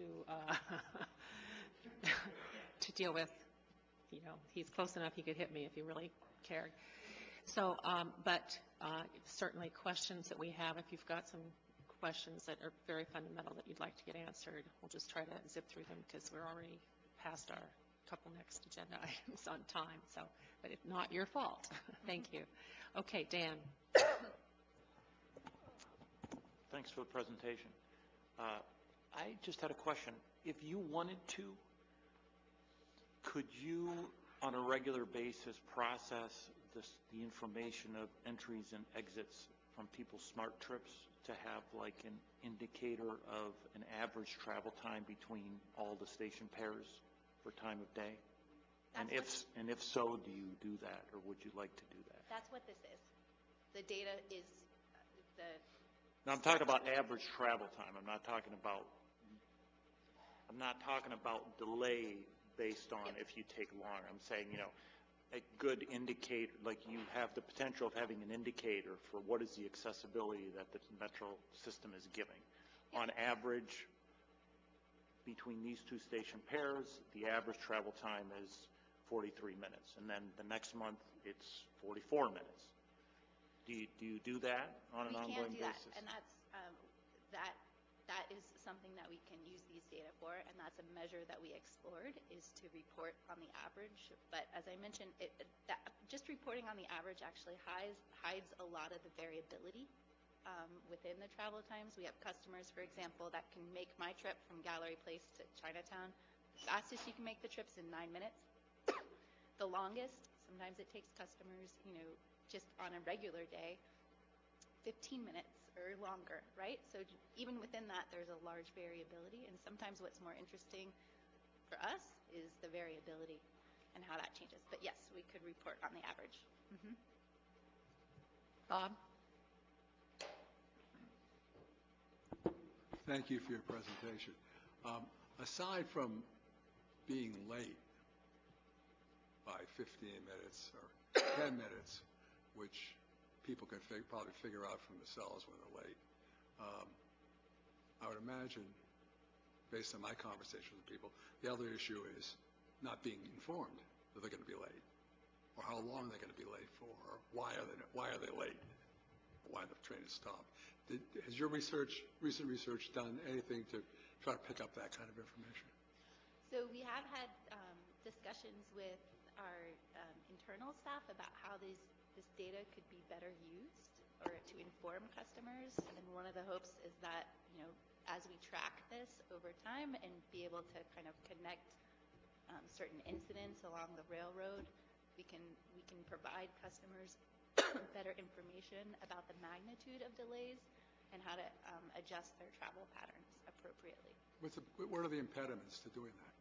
to deal with. He's close enough he could hit me if he really cared. So, but certainly questions that we have, if you've got some questions that are very fundamental that you'd like to get answered, we'll just try to zip through them because we're already past our couple next agenda items on time. So, but it's not your fault. Thank you. Okay, Dan. Thanks for the presentation. I just had a question. If you wanted to, could you, on a regular basis, process the information of entries and exits from people's smart trips to have like an indicator of an average travel time between all the station pairs for time of day? And if so, do you do that, or would you like to do that? That's what this is. The data is Now I'm talking about average travel time. I'm not talking about delay based on if you take longer. I'm saying, a good indicator, like you have the potential of having an indicator for what is the accessibility that the metro system is giving. On average, between these two station pairs, the average travel time is 43 minutes, and then the next month it's 44 minutes. Do you do that on an ongoing basis? We can do that, and that is something that we can use these data for, and that's a measure that we explored, is to report on the average. But as I mentioned, just reporting on the average actually hides a lot of the variability within the travel times. We have customers, for example, that can make my trip from Gallery Place to Chinatown. The fastest you can make the trip's in 9 minutes. The longest, sometimes it takes customers, just on a regular day, 15 minutes or longer, right? So even within that, there's a large variability, and sometimes what's more interesting for us is the variability and how that changes. But yes, we could report on the average. Mm-hmm. Bob? Thank you for your presentation. Aside from being late by 15 minutes or 10 minutes, which people can probably figure out for themselves when they're late, I would imagine, based on my conversations with people, the other issue is not being informed that they're going to be late, or how long they're going to be late for, or why are they late, why the train is stopped. Has your recent research done anything to try to pick up that kind of information? So we have had discussions with our internal staff about how this data could be better used or to inform customers. And one of the hopes is that, as we track this over time and be able to kind of connect certain incidents along the railroad, we can provide customers better information about the magnitude of delays and how to adjust their travel patterns appropriately. What are the impediments to doing that?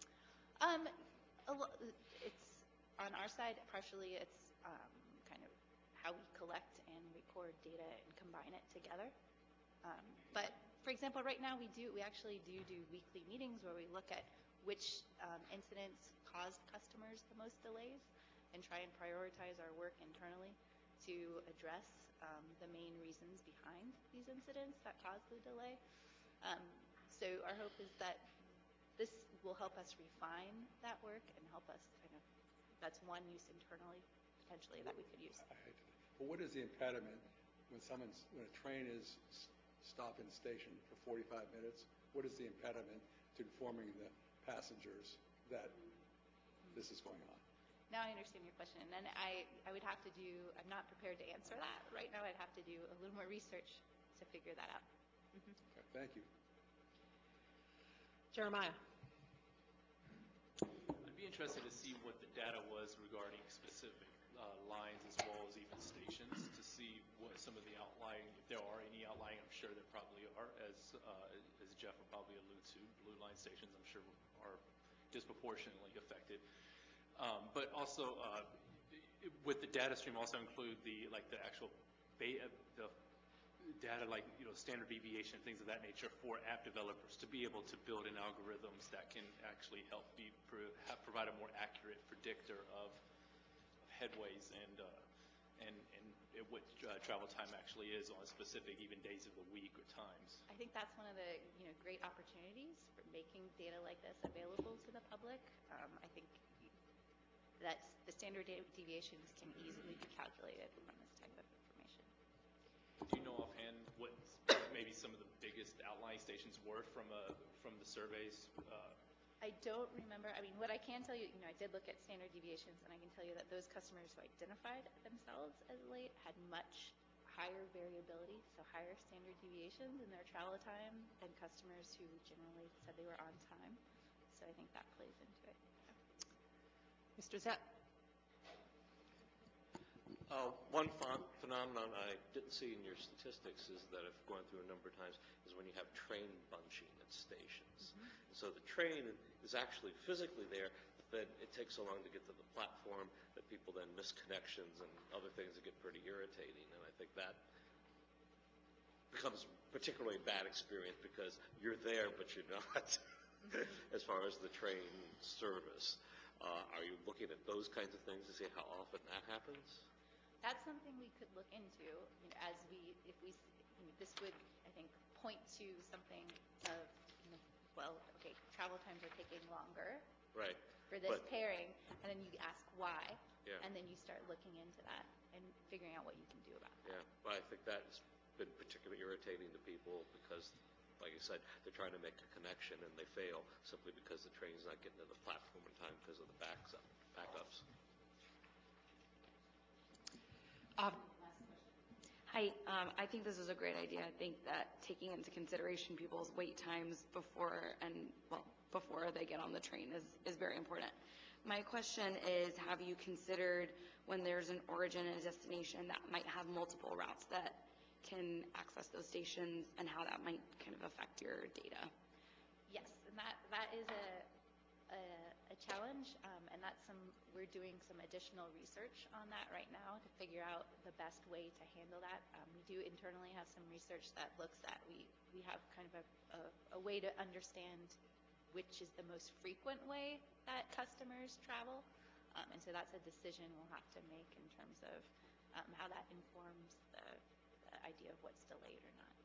It's on our side, partially it's kind of how we collect and record data and combine it together. But for example, right now we actually do weekly meetings where we look at which incidents caused customers the most delays and try and prioritize our work internally to address the main reasons behind these incidents that caused the delay. So our hope is that this will help us refine that work and help us that's one use internally, potentially, that we could use. Well, what is the impediment when a train is stopped in the station for 45 minutes? What is the impediment to informing the passengers that this is going on? Now I understand your question. And then I would have to I'm not prepared to answer that. Right now I'd have to do a little more research to to figure that out. Okay, thank you. Jeremiah? I'd be interested to see what the data was regarding specific lines as well as even stations to see what some of the outlying, if there are any outlying, I'm sure there probably are, as Jeff will probably allude to. Blue line stations, I'm sure, are disproportionately affected. But also, with the data stream, also include the actual the data, like standard deviation, things of that nature, for app developers to be able to build in algorithms that can actually help provide a more accurate predictor of headways and what travel time actually is on specific even days of the week or times. I think that's one of the great opportunities for making data like this available to the public. I think that the standard deviations can easily be calculated from this type of information. Do you know offhand what maybe some of the biggest outlying stations were from the surveys? I don't remember. I mean, what I can tell you, I did look at standard deviations, and I can tell you that those customers who identified themselves as late had much higher variability, so higher standard deviations in their travel time than customers who generally said they were on time. So I think that plays into it. Mr. Zepp? One phenomenon I didn't see in your statistics is that I've gone through a number of times is when you have train bunching at stations. So the train is actually physically there, but then it takes so long to get to the platform that people then miss connections and other things that get pretty irritating. And I think that becomes particularly a bad experience because you're there, but you're not as far as the train service. Are you looking at those kinds of things to see how often that happens? That's something we could look into, this would, I think, point to something of, travel times are taking longer. Right. For this pairing, and then you ask why, yeah. And then you start looking into that and figuring out what you can do about that. Yeah, well, I think that's been particularly irritating to people because, like I said, they're trying to make a connection and they fail simply because the train's not getting to the platform in time because of the backups. Hi, I think this is a great idea. I think that taking into consideration people's wait times before they get on the train is very important. My question is, have you considered when there's an origin and a destination that might have multiple routes that can access those stations and how that might kind of affect your data? Yes, and that is a challenge, and we're doing some additional research on that right now to figure out the best way to handle that. We do internally have some research that looks at, we have kind of a way to understand which is the most frequent way that customers travel, and so that's a decision we'll have to make in terms of how that informs the idea of what's delayed or not.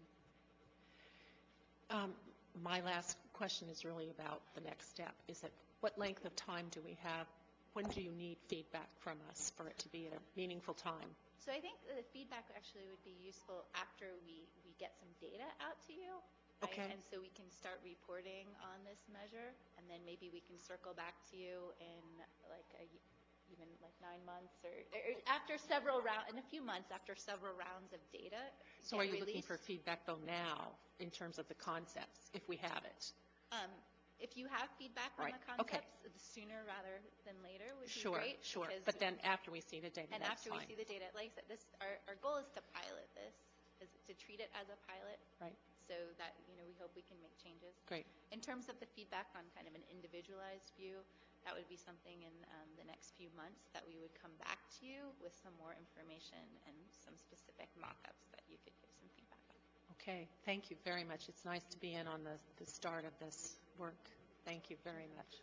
My last question is really about the next step. Is it what length of time do we have? When do you need feedback from us for it to be at a meaningful time? So I think the feedback actually would be useful after we get some data out to you. Right? Okay. And so we can start reporting on this measure, and then maybe we can circle back to you in even 9 months or after several rounds, in a few months after several rounds of data. So are you looking for feedback though now in terms of the concepts, if we have it? If you have feedback on the concepts, the sooner rather than later would be great. Sure. But then after we see the data, and that's after fine. we see the data, like I said, our goal is to pilot this, is to treat it as a pilot. Right. So that we hope we can make changes. Great. In terms of the feedback on kind of an individualized view, that would be something in the next few months that we would come back to you with some more information and some specific mock-ups that you could give some feedback on. Okay. Thank you very much. It's nice to be in on the start of this work. Thank you very much.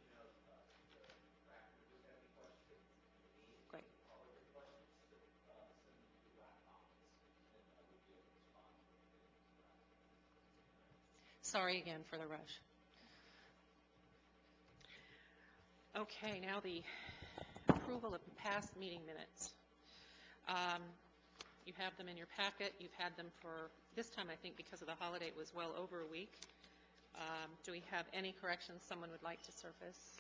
Great. Sorry again for the rush. Okay, now the approval of past meeting minutes. You have them in your packet. You've had them for, this time I think because of the holiday, it was well over a week. Do we have any corrections someone would like to surface?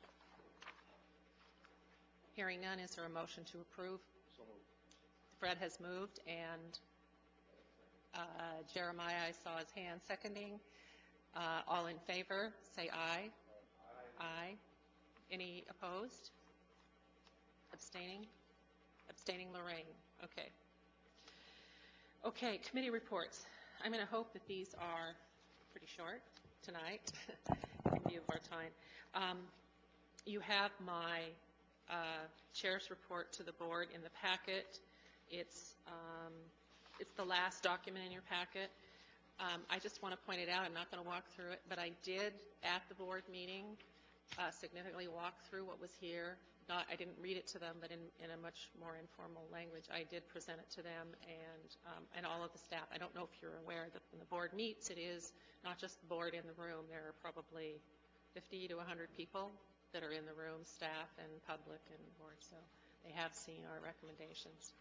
Hearing none, is there a motion to approve? So moved. Fred has moved, and Jeremiah, I saw his hand seconding. All in favor, say aye. Aye. Any opposed? Abstaining? Abstaining, Lorraine. Okay. Okay, committee reports. I'm going to hope that these are pretty short tonight in view of our time. You have my chair's report to the board in the packet. It's the last document in your packet. I just want to point it out. I'm not going to walk through it, but I did at the board meeting significantly walk through what was here. I didn't read it to them, but in a much more informal language, I did present it to them and all of the staff. I don't know if you're aware that when the board meets, it is not just the board in the room. There are probably 50 to 100 people that are in the room, staff and public and board, so they have seen our recommendations.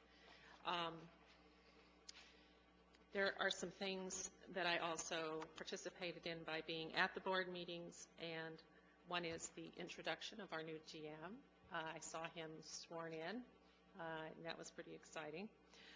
There are some things that I also participated in by being at the board meetings, and one is the introduction of our new GM. I saw him sworn in, and that was pretty exciting.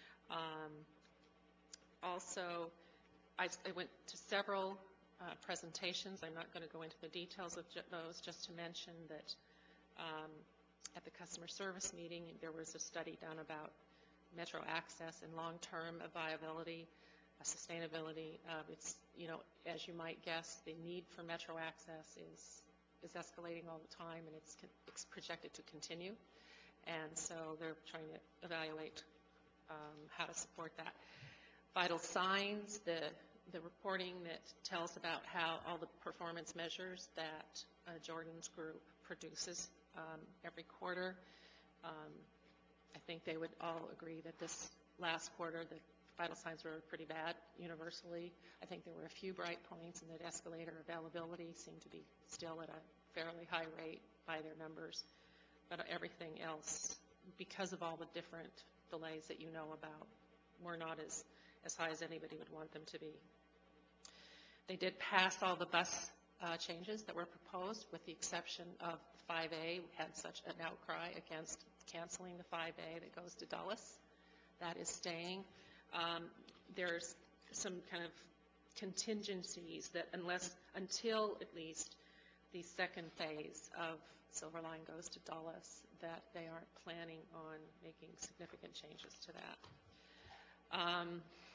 Also, I went to several presentations. I'm not going to go into the details of those, just to mention that at the customer service meeting, there was a study done about metro access and long-term viability, sustainability. It's, you know, as you might guess, the need for metro access is escalating all the time, and it's projected to continue. And so they're trying to evaluate how to support that. Vital signs, the reporting that tells about how all the performance measures that Jordan's group produces every quarter. I think they would all agree that this last quarter, the vital signs were pretty bad universally. I think there were a few bright points, and that escalator availability seemed to be still at a fairly high rate by their numbers. But everything else, because of all the different delays that you know about, were not as high as anybody would want them to be. They did pass all the bus changes that were proposed, with the exception of 5A. We had such an outcry against canceling the 5A that goes to Dulles. That is staying. There's some kind of contingencies that until at least the second phase of Silverline goes to Dulles, that they aren't planning on making significant changes to that.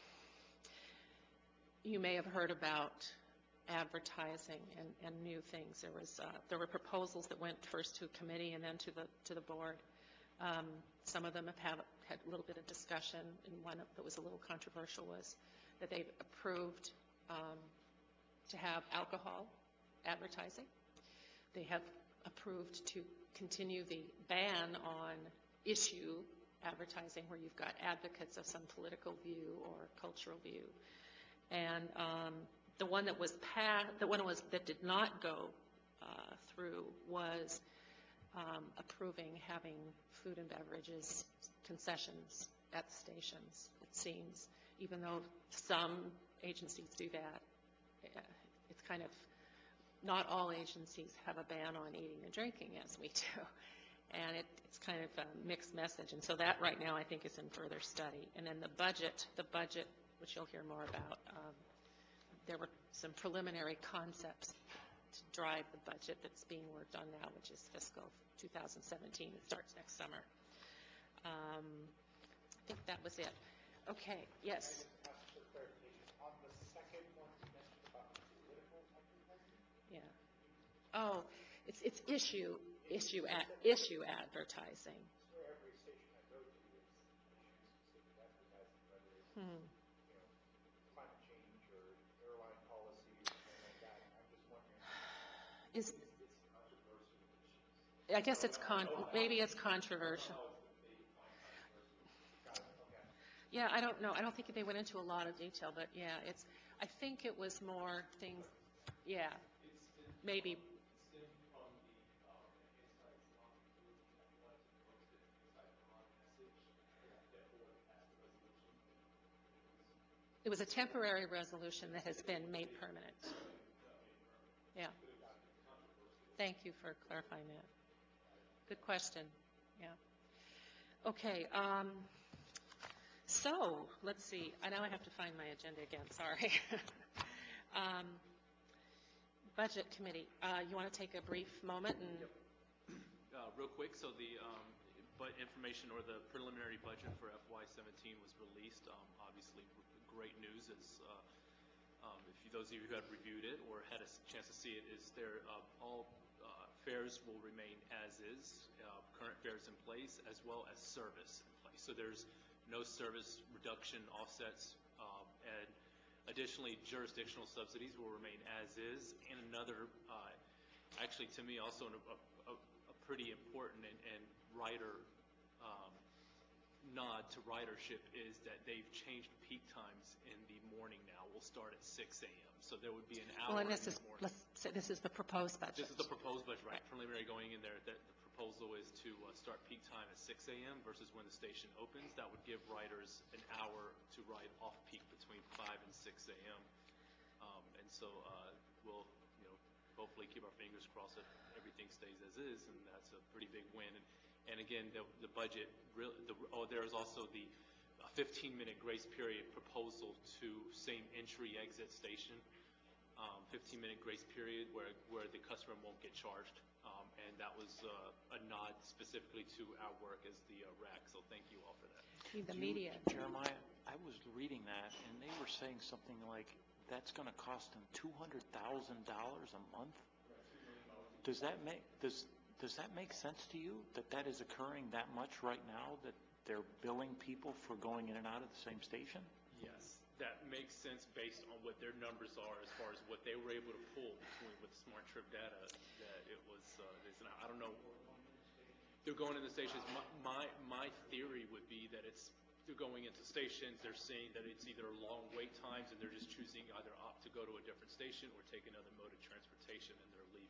You may have heard about advertising and new things. There were proposals that went first to a committee and then to the board. Some of them have had a little bit of discussion, and one that was a little controversial was that they've approved to have alcohol advertising. They have approved to continue the ban on issue advertising, where you've got advocates of some political view or cultural view. And the one that was that did not go through was approving having food and beverages concessions at the stations. It seems, even though some agencies do that, it's kind of not all agencies have a ban on eating and drinking as we do, and it's kind of a mixed message. And so that right now I think is in further study. And then the budget, which you'll hear more about, there were some preliminary concepts to drive the budget that's being worked on now, which is fiscal 2017. It starts next summer. I think that was it. Okay, yes. On the second one, you mentioned about political advertising? Yeah. Oh, it's issue advertising. So every station I go to is issue-specific advertising, whether it's climate change or airline policy or something like that. I'm just wondering, it's controversial issues. I guess maybe it's controversial. Yeah, I don't know. I don't think they went into a lot of detail, but yeah, I think it was more things. Yeah, maybe. It was a temporary resolution that has been made permanent. Yeah. Thank you for clarifying that. Good question. Yeah. Okay. So, let's see, I know I have to find my agenda again, sorry. Budget Committee, you want to take a brief moment and? Real quick, so the information or the preliminary budget for FY17 was released. Obviously, great news is, if those of you who have reviewed it or had a chance to see it, is there all fares will remain as is, current fares in place, as well as service in place. So there's no service reduction offsets, and additionally, jurisdictional subsidies will remain as is. And another, actually to me also a pretty important and rider nod to ridership is that they've changed peak times in the morning now. We'll start at 6 a.m. So there would be an hour Well, and in the morning. let's say this is the proposed budget. This is the proposed budget, right? Preliminary going in there. The proposal is to start peak time at 6 a.m. versus when the station opens. That would give riders an hour to ride off peak between 5 and 6 a.m. And so we'll, hopefully keep our fingers crossed that everything stays as is, and that's a pretty big win. And again, the budget, there is also the 15-minute grace period proposal to same entry-exit station, 15-minute grace period where the customer won't get charged. And that was a nod specifically to our work as the RAC, so thank you all for that. The media. Jeremiah, I was reading that, and they were saying something like that's going to cost them $200,000 a month. Does that make sense to you that is occurring that much right now, that they're billing people for going in and out of the same station? Yes, that makes sense based on what their numbers are as far as what they were able to pull with Smart Trip data. That it was, I don't know. They're going into stations. My theory would be that they're going into stations. They're seeing that it's either long wait times, and they're just choosing either opt to go to a different station or take another mode of transportation, and they're leaving.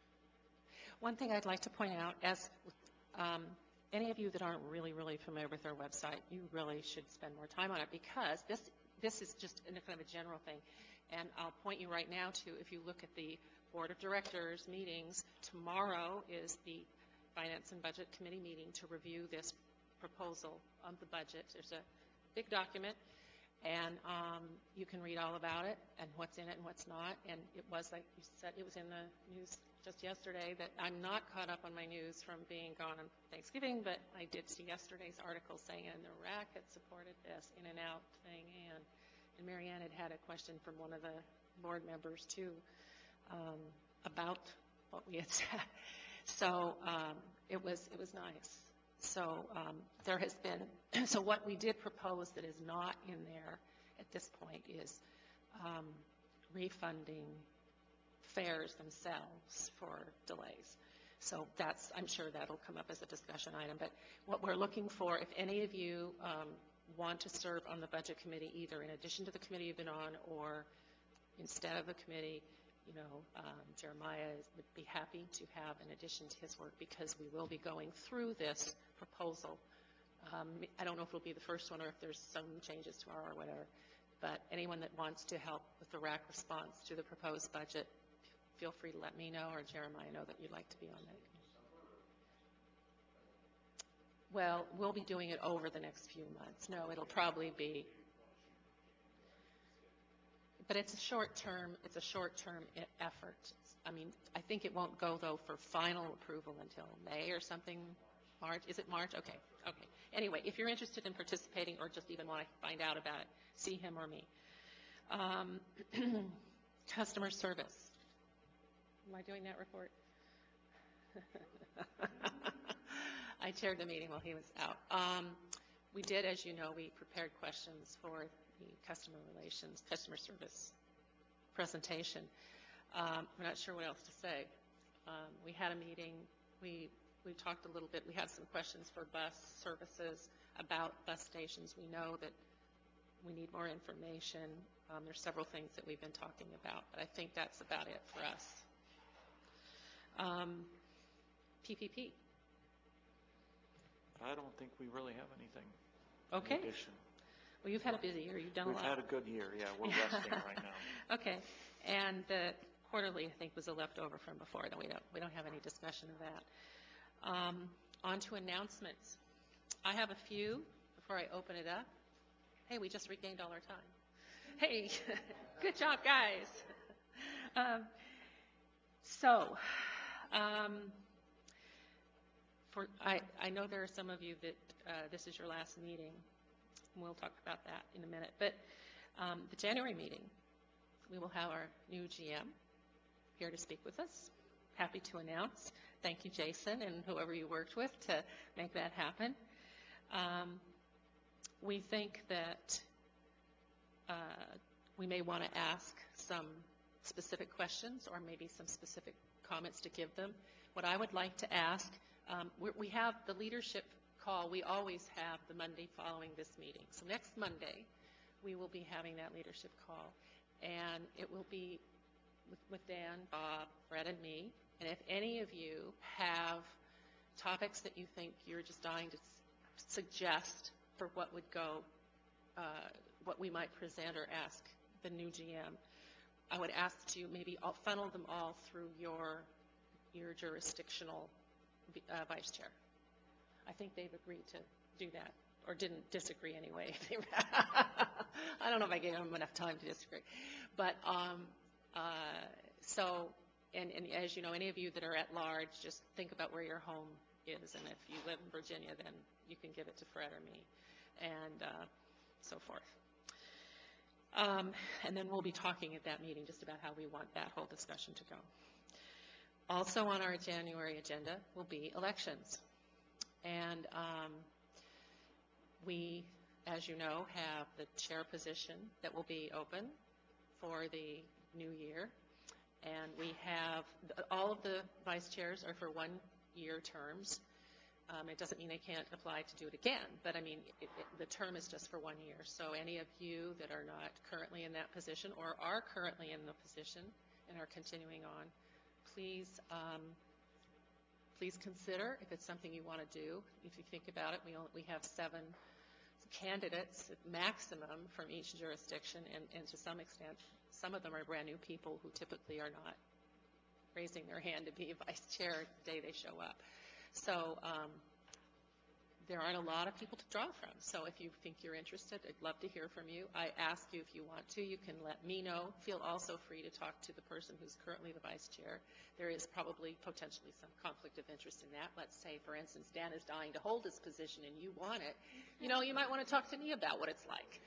One thing I'd like to point out, as any of you that aren't really familiar with our website, you really should spend more time on it, because this is just kind of a general thing. And I'll point you right now to, if you look at the Board of Directors meetings, tomorrow is the Finance and Budget Committee meeting to review this proposal of the budget. There's a big document, and you can read all about it and what's in it and what's not. And it was, like you said, it was in the news just yesterday that I'm not caught up on my news from being gone on Thanksgiving, but I did see yesterday's article saying, and the RAC had supported this in and out thing, and Marianne had a question from one of the board members too about what we had said. So it was nice. So there has been, so what we did propose that is not in there at this point is refunding fares themselves for delays. So that's, I'm sure that'll come up as a discussion item. But what we're looking for, if any of you want to serve on the Budget Committee, either in addition to the committee you've been on or instead of the committee, Jeremiah would be happy to have in addition to his work, because we will be going through this proposal. I don't know if it'll be the first one or if there's some changes tomorrow or whatever, but anyone that wants to help with the RAC response to the proposed budget, feel free to let me know or Jeremiah know that you'd like to be on that. Well, we'll be doing it over the next few months. No, it'll probably be, but it's a short-term effort. I mean, I think it won't go, though, for final approval until May or something. March? Is it March? Okay. Anyway, if you're interested in participating or just even want to find out about it, see him or me. Customer service. Am I doing that report? I chaired the meeting while he was out. We did, as you know, we prepared questions for the customer service presentation. We're not sure what else to say. We had a meeting. We talked a little bit. We had some questions for bus services, about bus stations. We know that we need more information. There's several things that we've been talking about, but I think that's about it for us. PPP. I don't think we really have anything. Okay. In addition. Well, you've had a busy year. You've done a lot. We've had a good year. Yeah, we're resting right now. Okay. And the quarterly, I think, was a leftover from before. We don't have any discussion of that. On to announcements. I have a few before I open it up. Hey, we just regained all our time. Hey, good job, guys. I know there are some of you that this is your last meeting. We'll talk about that in a minute. But the January meeting, we will have our new GM here to speak with us. Happy to announce. Thank you, Jason, and whoever you worked with to make that happen. We think that we may want to ask some specific questions or maybe some specific comments to give them. What I would like to ask, we have the leadership call. We always have the Monday following this meeting. So next Monday, we will be having that leadership call. And it will be with Dan, Bob, Fred, and me. And if any of you have topics that you think you're just dying to suggest for what would go, what we might present or ask the new GM, I would ask that you maybe funnel them all through your jurisdictional vice chair. I think they've agreed to do that, or didn't disagree anyway. I don't know if I gave them enough time to disagree. But and as you know, any of you that are at large, just think about where your home is, and if you live in Virginia, then you can give it to Fred or me, and so forth. And then we'll be talking at that meeting just about how we want that whole discussion to go. Also on our January agenda will be elections. And we, as you know, have the chair position that will be open for the new year. And we have, all of the vice chairs are for 1-year terms. It doesn't mean they can't apply to do it again, but I mean, the term is just for 1 year. So any of you that are not currently in that position or are currently in the position and are continuing on, please consider if it's something you want to do. If you think about it, we have 7 candidates maximum from each jurisdiction, and to some extent, some of them are brand new people who typically are not raising their hand to be vice chair the day they show up. So there aren't a lot of people to draw from. So if you think you're interested, I'd love to hear from you. I ask you if you want to, you can let me know. Feel also free to talk to the person who's currently the vice chair. There is probably potentially some conflict of interest in that. Let's say, for instance, Dan is dying to hold his position and you want it. You know, you might want to talk to me about what it's like.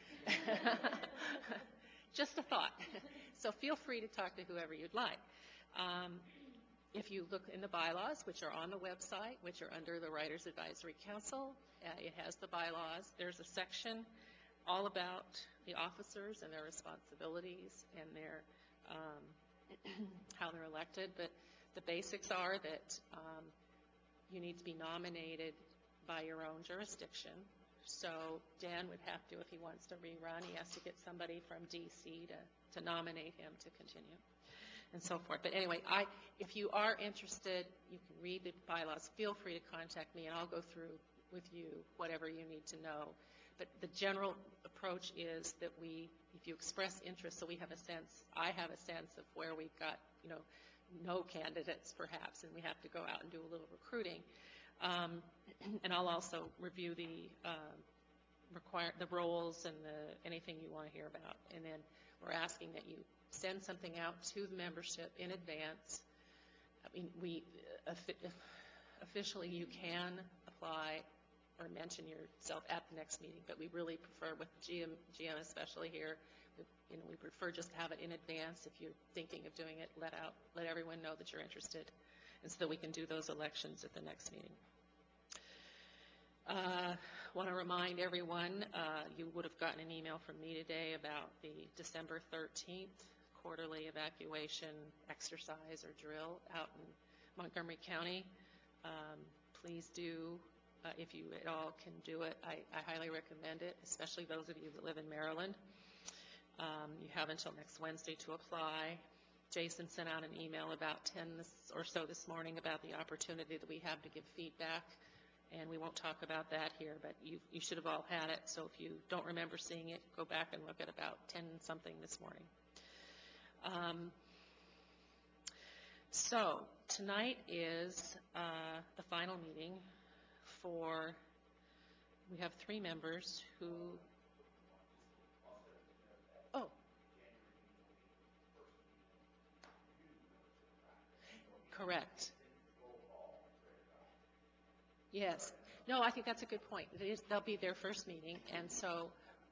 Just a thought. So feel free to talk to whoever you'd like. If you look in the bylaws, which are on the website, which are under the Writers Advisory Council, it has the bylaws. There's a section all about the officers and their responsibilities and their how they're elected. But the basics are that you need to be nominated by your own jurisdiction. So Dan would have to, if he wants to rerun, he has to get somebody from D.C. to nominate him to continue, and so forth. But anyway, if you are interested, you can read the bylaws. Feel free to contact me, and I'll go through with you whatever you need to know. But the general approach is that if you express interest, so we have a sense, I have a sense of where we've got, no candidates perhaps, and we have to go out and do a little recruiting. And I'll also review the roles and anything you want to hear about. And then we're asking that you send something out to the membership in advance. I mean, officially you can apply or mention yourself at the next meeting, but we really prefer, with GM especially here, we prefer just to have it in advance. If you're thinking of doing it, let everyone know that you're interested, and so that we can do those elections at the next meeting. Want to remind everyone, you would have gotten an email from me today about the December 13th quarterly evacuation exercise or drill out in Montgomery County. Please do, if you at all can do it. I highly recommend it, especially those of you that live in Maryland. You have until next Wednesday to apply. Jason sent out an email about 10 or so this morning about the opportunity that we have to give feedback, and we won't talk about that here, but you should have all had it. So if you don't remember seeing it, go back and look at about 10-something this morning. So tonight is the final meeting we have 3 members who Oh. Correct. Yes. No, I think that's a good point. They'll be their first meeting, and so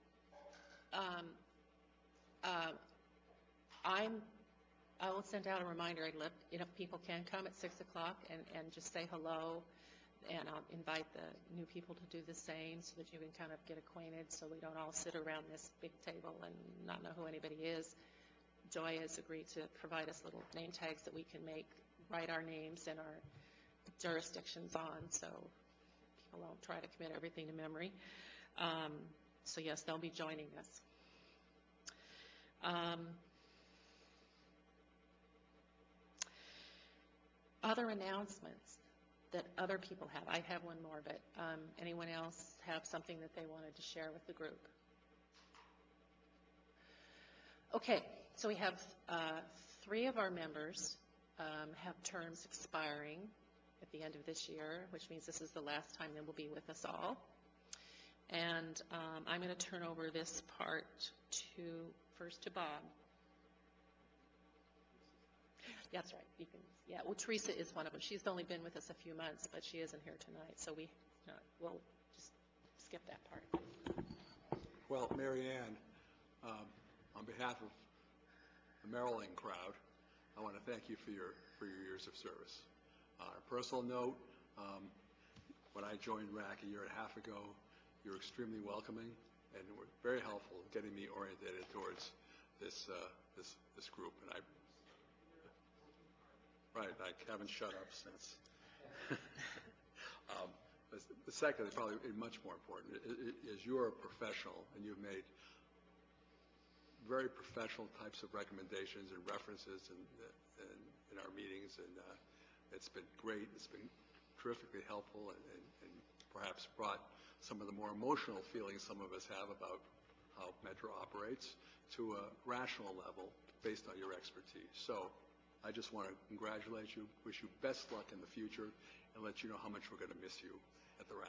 I will send out a reminder. People can come at 6 o'clock and just say hello, and I'll invite the new people to do the same so that you can kind of get acquainted so we don't all sit around this big table and not know who anybody is. Joy has agreed to provide us little name tags that we can write our names and our jurisdictions on, so people don't try to commit everything to memory. So yes, they'll be joining us. Other announcements that other people have. I have one more, but anyone else have something that they wanted to share with the group? Okay, so we have 3 of our members have terms expiring at the end of this year, which means this is the last time they will be with us all. And I'm going to turn over this part first to Bob. That's right. You can. Yeah. Well, Teresa is one of them. She's only been with us a few months, but she isn't here tonight, so we'll just skip that part. Well, Mary Ann, on behalf of the Maryland crowd, I want to thank you for your years of service. On a personal note, when I joined RAC a year and a half ago, you were extremely welcoming and were very helpful in getting me oriented towards this group. And I haven't shut up since. The second, probably much more important, is you're a professional and you've made very professional types of recommendations and references in our meetings, and it's been great. It's been terrifically helpful and perhaps brought some of the more emotional feelings some of us have about how Metro operates to a rational level based on your expertise. So I just want to congratulate you, wish you best luck in the future, and let you know how much we're going to miss you at the RAC.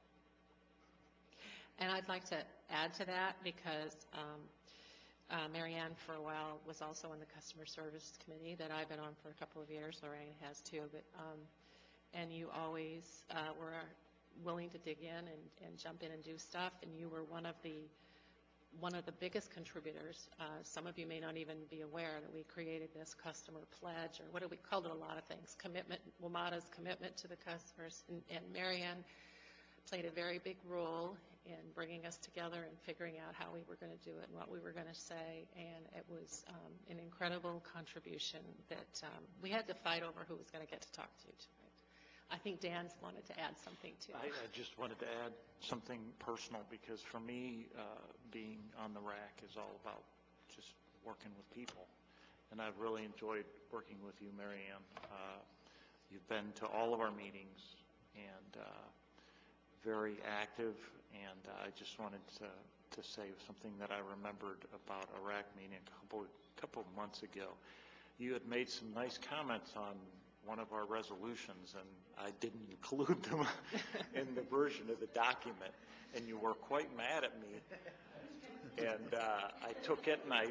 And I'd like to add to that because Mary Ann, for a while, was also on the Customer Service Committee that I've been on for a couple of years. Lorraine has too. And you always were willing to dig in and jump in and do stuff, and you were one of the biggest contributors. Some of you may not even be aware that we created this customer pledge, or we called it a lot of things, commitment, WMATA's commitment to the customers, and Mary Ann played a very big role in bringing us together and figuring out how we were going to do it and what we were going to say, and it was an incredible contribution that we had to fight over who was going to get to talk to you tonight. I think Dan's wanted to add something too. I just wanted to add something personal, because for me, being on the RAC is all about just working with people. And I've really enjoyed working with you, Mary Ann. You've been to all of our meetings and very active, and I just wanted to say something that I remembered about a RAC meeting a couple of months ago. You had made some nice comments on one of our resolutions, and I didn't include them in the version of the document, and you were quite mad at me. And I took it, and I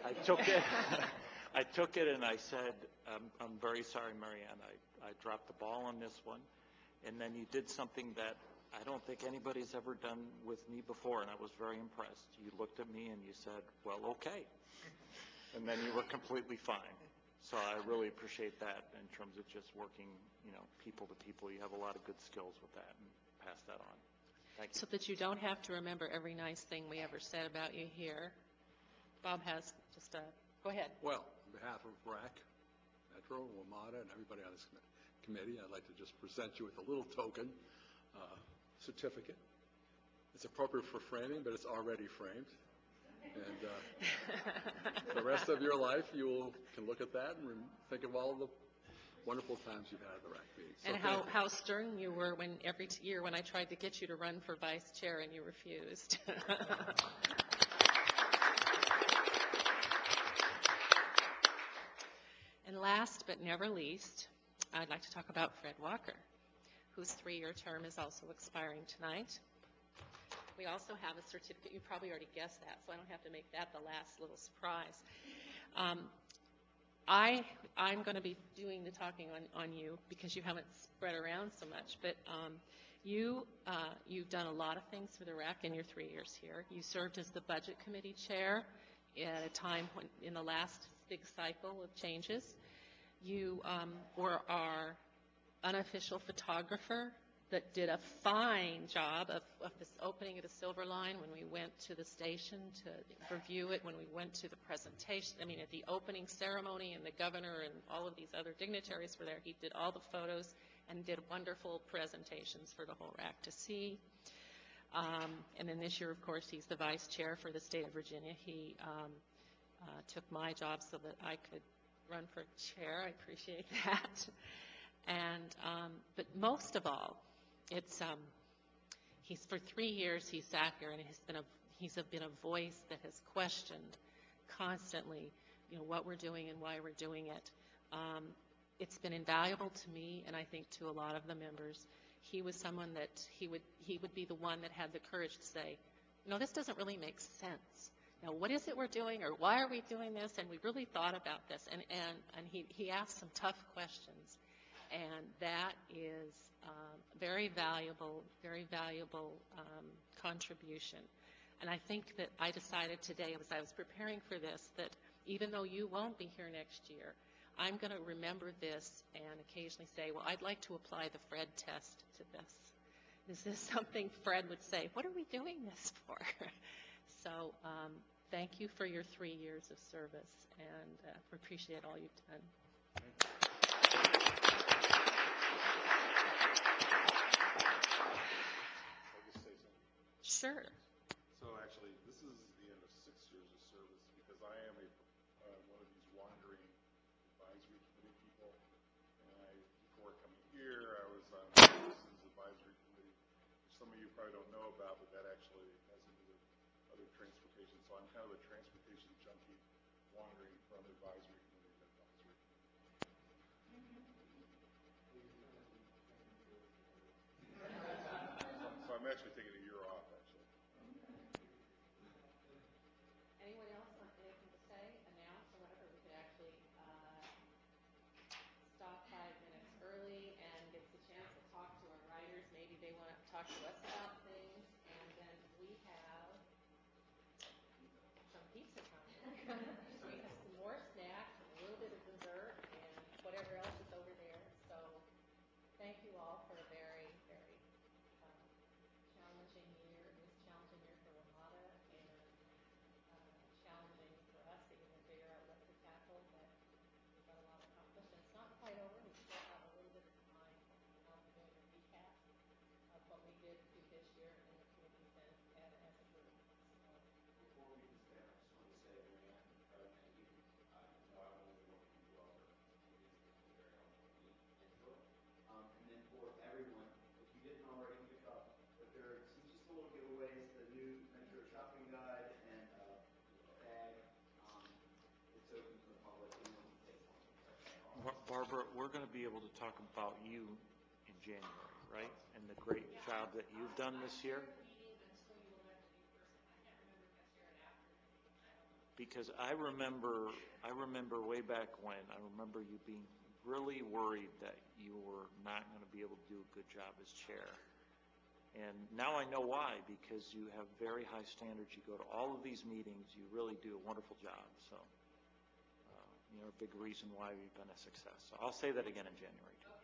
took it, and I said, I'm very sorry, Mary Ann, I dropped the ball on this one. And then you did something that I don't think anybody's ever done with me before, and I was very impressed. You looked at me and you said, well, okay. And then you were completely fine. So I really appreciate that in terms of just working, people to people. You have a lot of good skills with that, and pass that on. Thank you. So that you don't have to remember every nice thing we ever said about you here. Bob has just go ahead. Well, on behalf of RAC, Metro, WMATA, and everybody on this committee, I'd like to just present you with a little token certificate. It's appropriate for framing, but it's already framed. And for the rest of your life, you can look at that and think of all the wonderful times you've had at the RAC meeting. So and how stern you were when every year when I tried to get you to run for vice chair and you refused. And last but never least, I'd like to talk about Fred Walker, whose 3-year term is also expiring tonight. We also have a certificate. You probably already guessed that, so I don't have to make that the last little surprise. I'm going to be doing the talking on you because you haven't spread around so much, but you've done a lot of things for the REC in your 3 years here. You served as the Budget Committee Chair at a time when, in the last big cycle of changes. You were our unofficial photographer that did a fine job of this opening of the Silver Line when we went to the station to review it, when we went to the presentation, at the opening ceremony, and the governor and all of these other dignitaries were there. He did all the photos and did wonderful presentations for the whole RAC to see. And then this year, of course, he's the vice chair for the state of Virginia. He took my job so that I could run for chair. I appreciate that. And but most of all, he's for 3 years he's sat here, and he's been a voice that has questioned constantly, what we're doing and why we're doing it. It's been invaluable to me, and I think to a lot of the members. He was someone that he would be the one that had the courage to say, this doesn't really make sense. What is it we're doing, or why are we doing this? And we really thought about this, and he asked some tough questions, and that is very valuable contribution. And I think that I decided today, as I was preparing for this, that even though you won't be here next year, I'm going to remember this and occasionally say, well, I'd like to apply the Fred test to this. Is this something Fred would say, what are we doing this for? So thank you for your 3 years of service, and appreciate all you've done. Sure. So actually, this is the end of 6 years of service because I am one of these wandering advisory committee people. And before coming here, I was on the Citizens Advisory Committee, which some of you probably don't know about, but that actually has to do with other transportation. So I'm kind of a transportation junkie wandering from advisory committee to advisory committee. So I'm actually taking a year off, actually. Anyone else want anything to say, announce, or whatever? We could actually stop 5 minutes early and get the chance to talk to our writers. Maybe they want to talk to us about things. And then we have some pizza coming. We have some more snacks, and a little bit of dessert, and whatever else is over there. So thank you all for a very, very challenging year. It was a challenging year for WMATA, and challenging for us to even figure out what to tackle, but we got a lot accomplished. And it's not quite over. We still have a little bit of time. I'll be doing a recap of what we did do this year in the committees and as a group. So. Before we can stay, I just want to say, Marianne, Fred, thank you. I only work with you all for 2 weeks. It's been very helpful for me and Phil. And then for everyone, if you didn't already pick up, but there are some just little giveaways, the new Metro shopping guide and bag. It's open to the public. Anyone can take one. Barbara, we're going to be able to talk about you in January, right? And the great job that you've done this year. Because I remember way back when, I remember you being really worried that you were not going to be able to do a good job as chair. And now I know why, because you have very high standards. You go to all of these meetings. You really do a wonderful job. So, you're a big reason why we've been a success. So I'll say that again in January, too.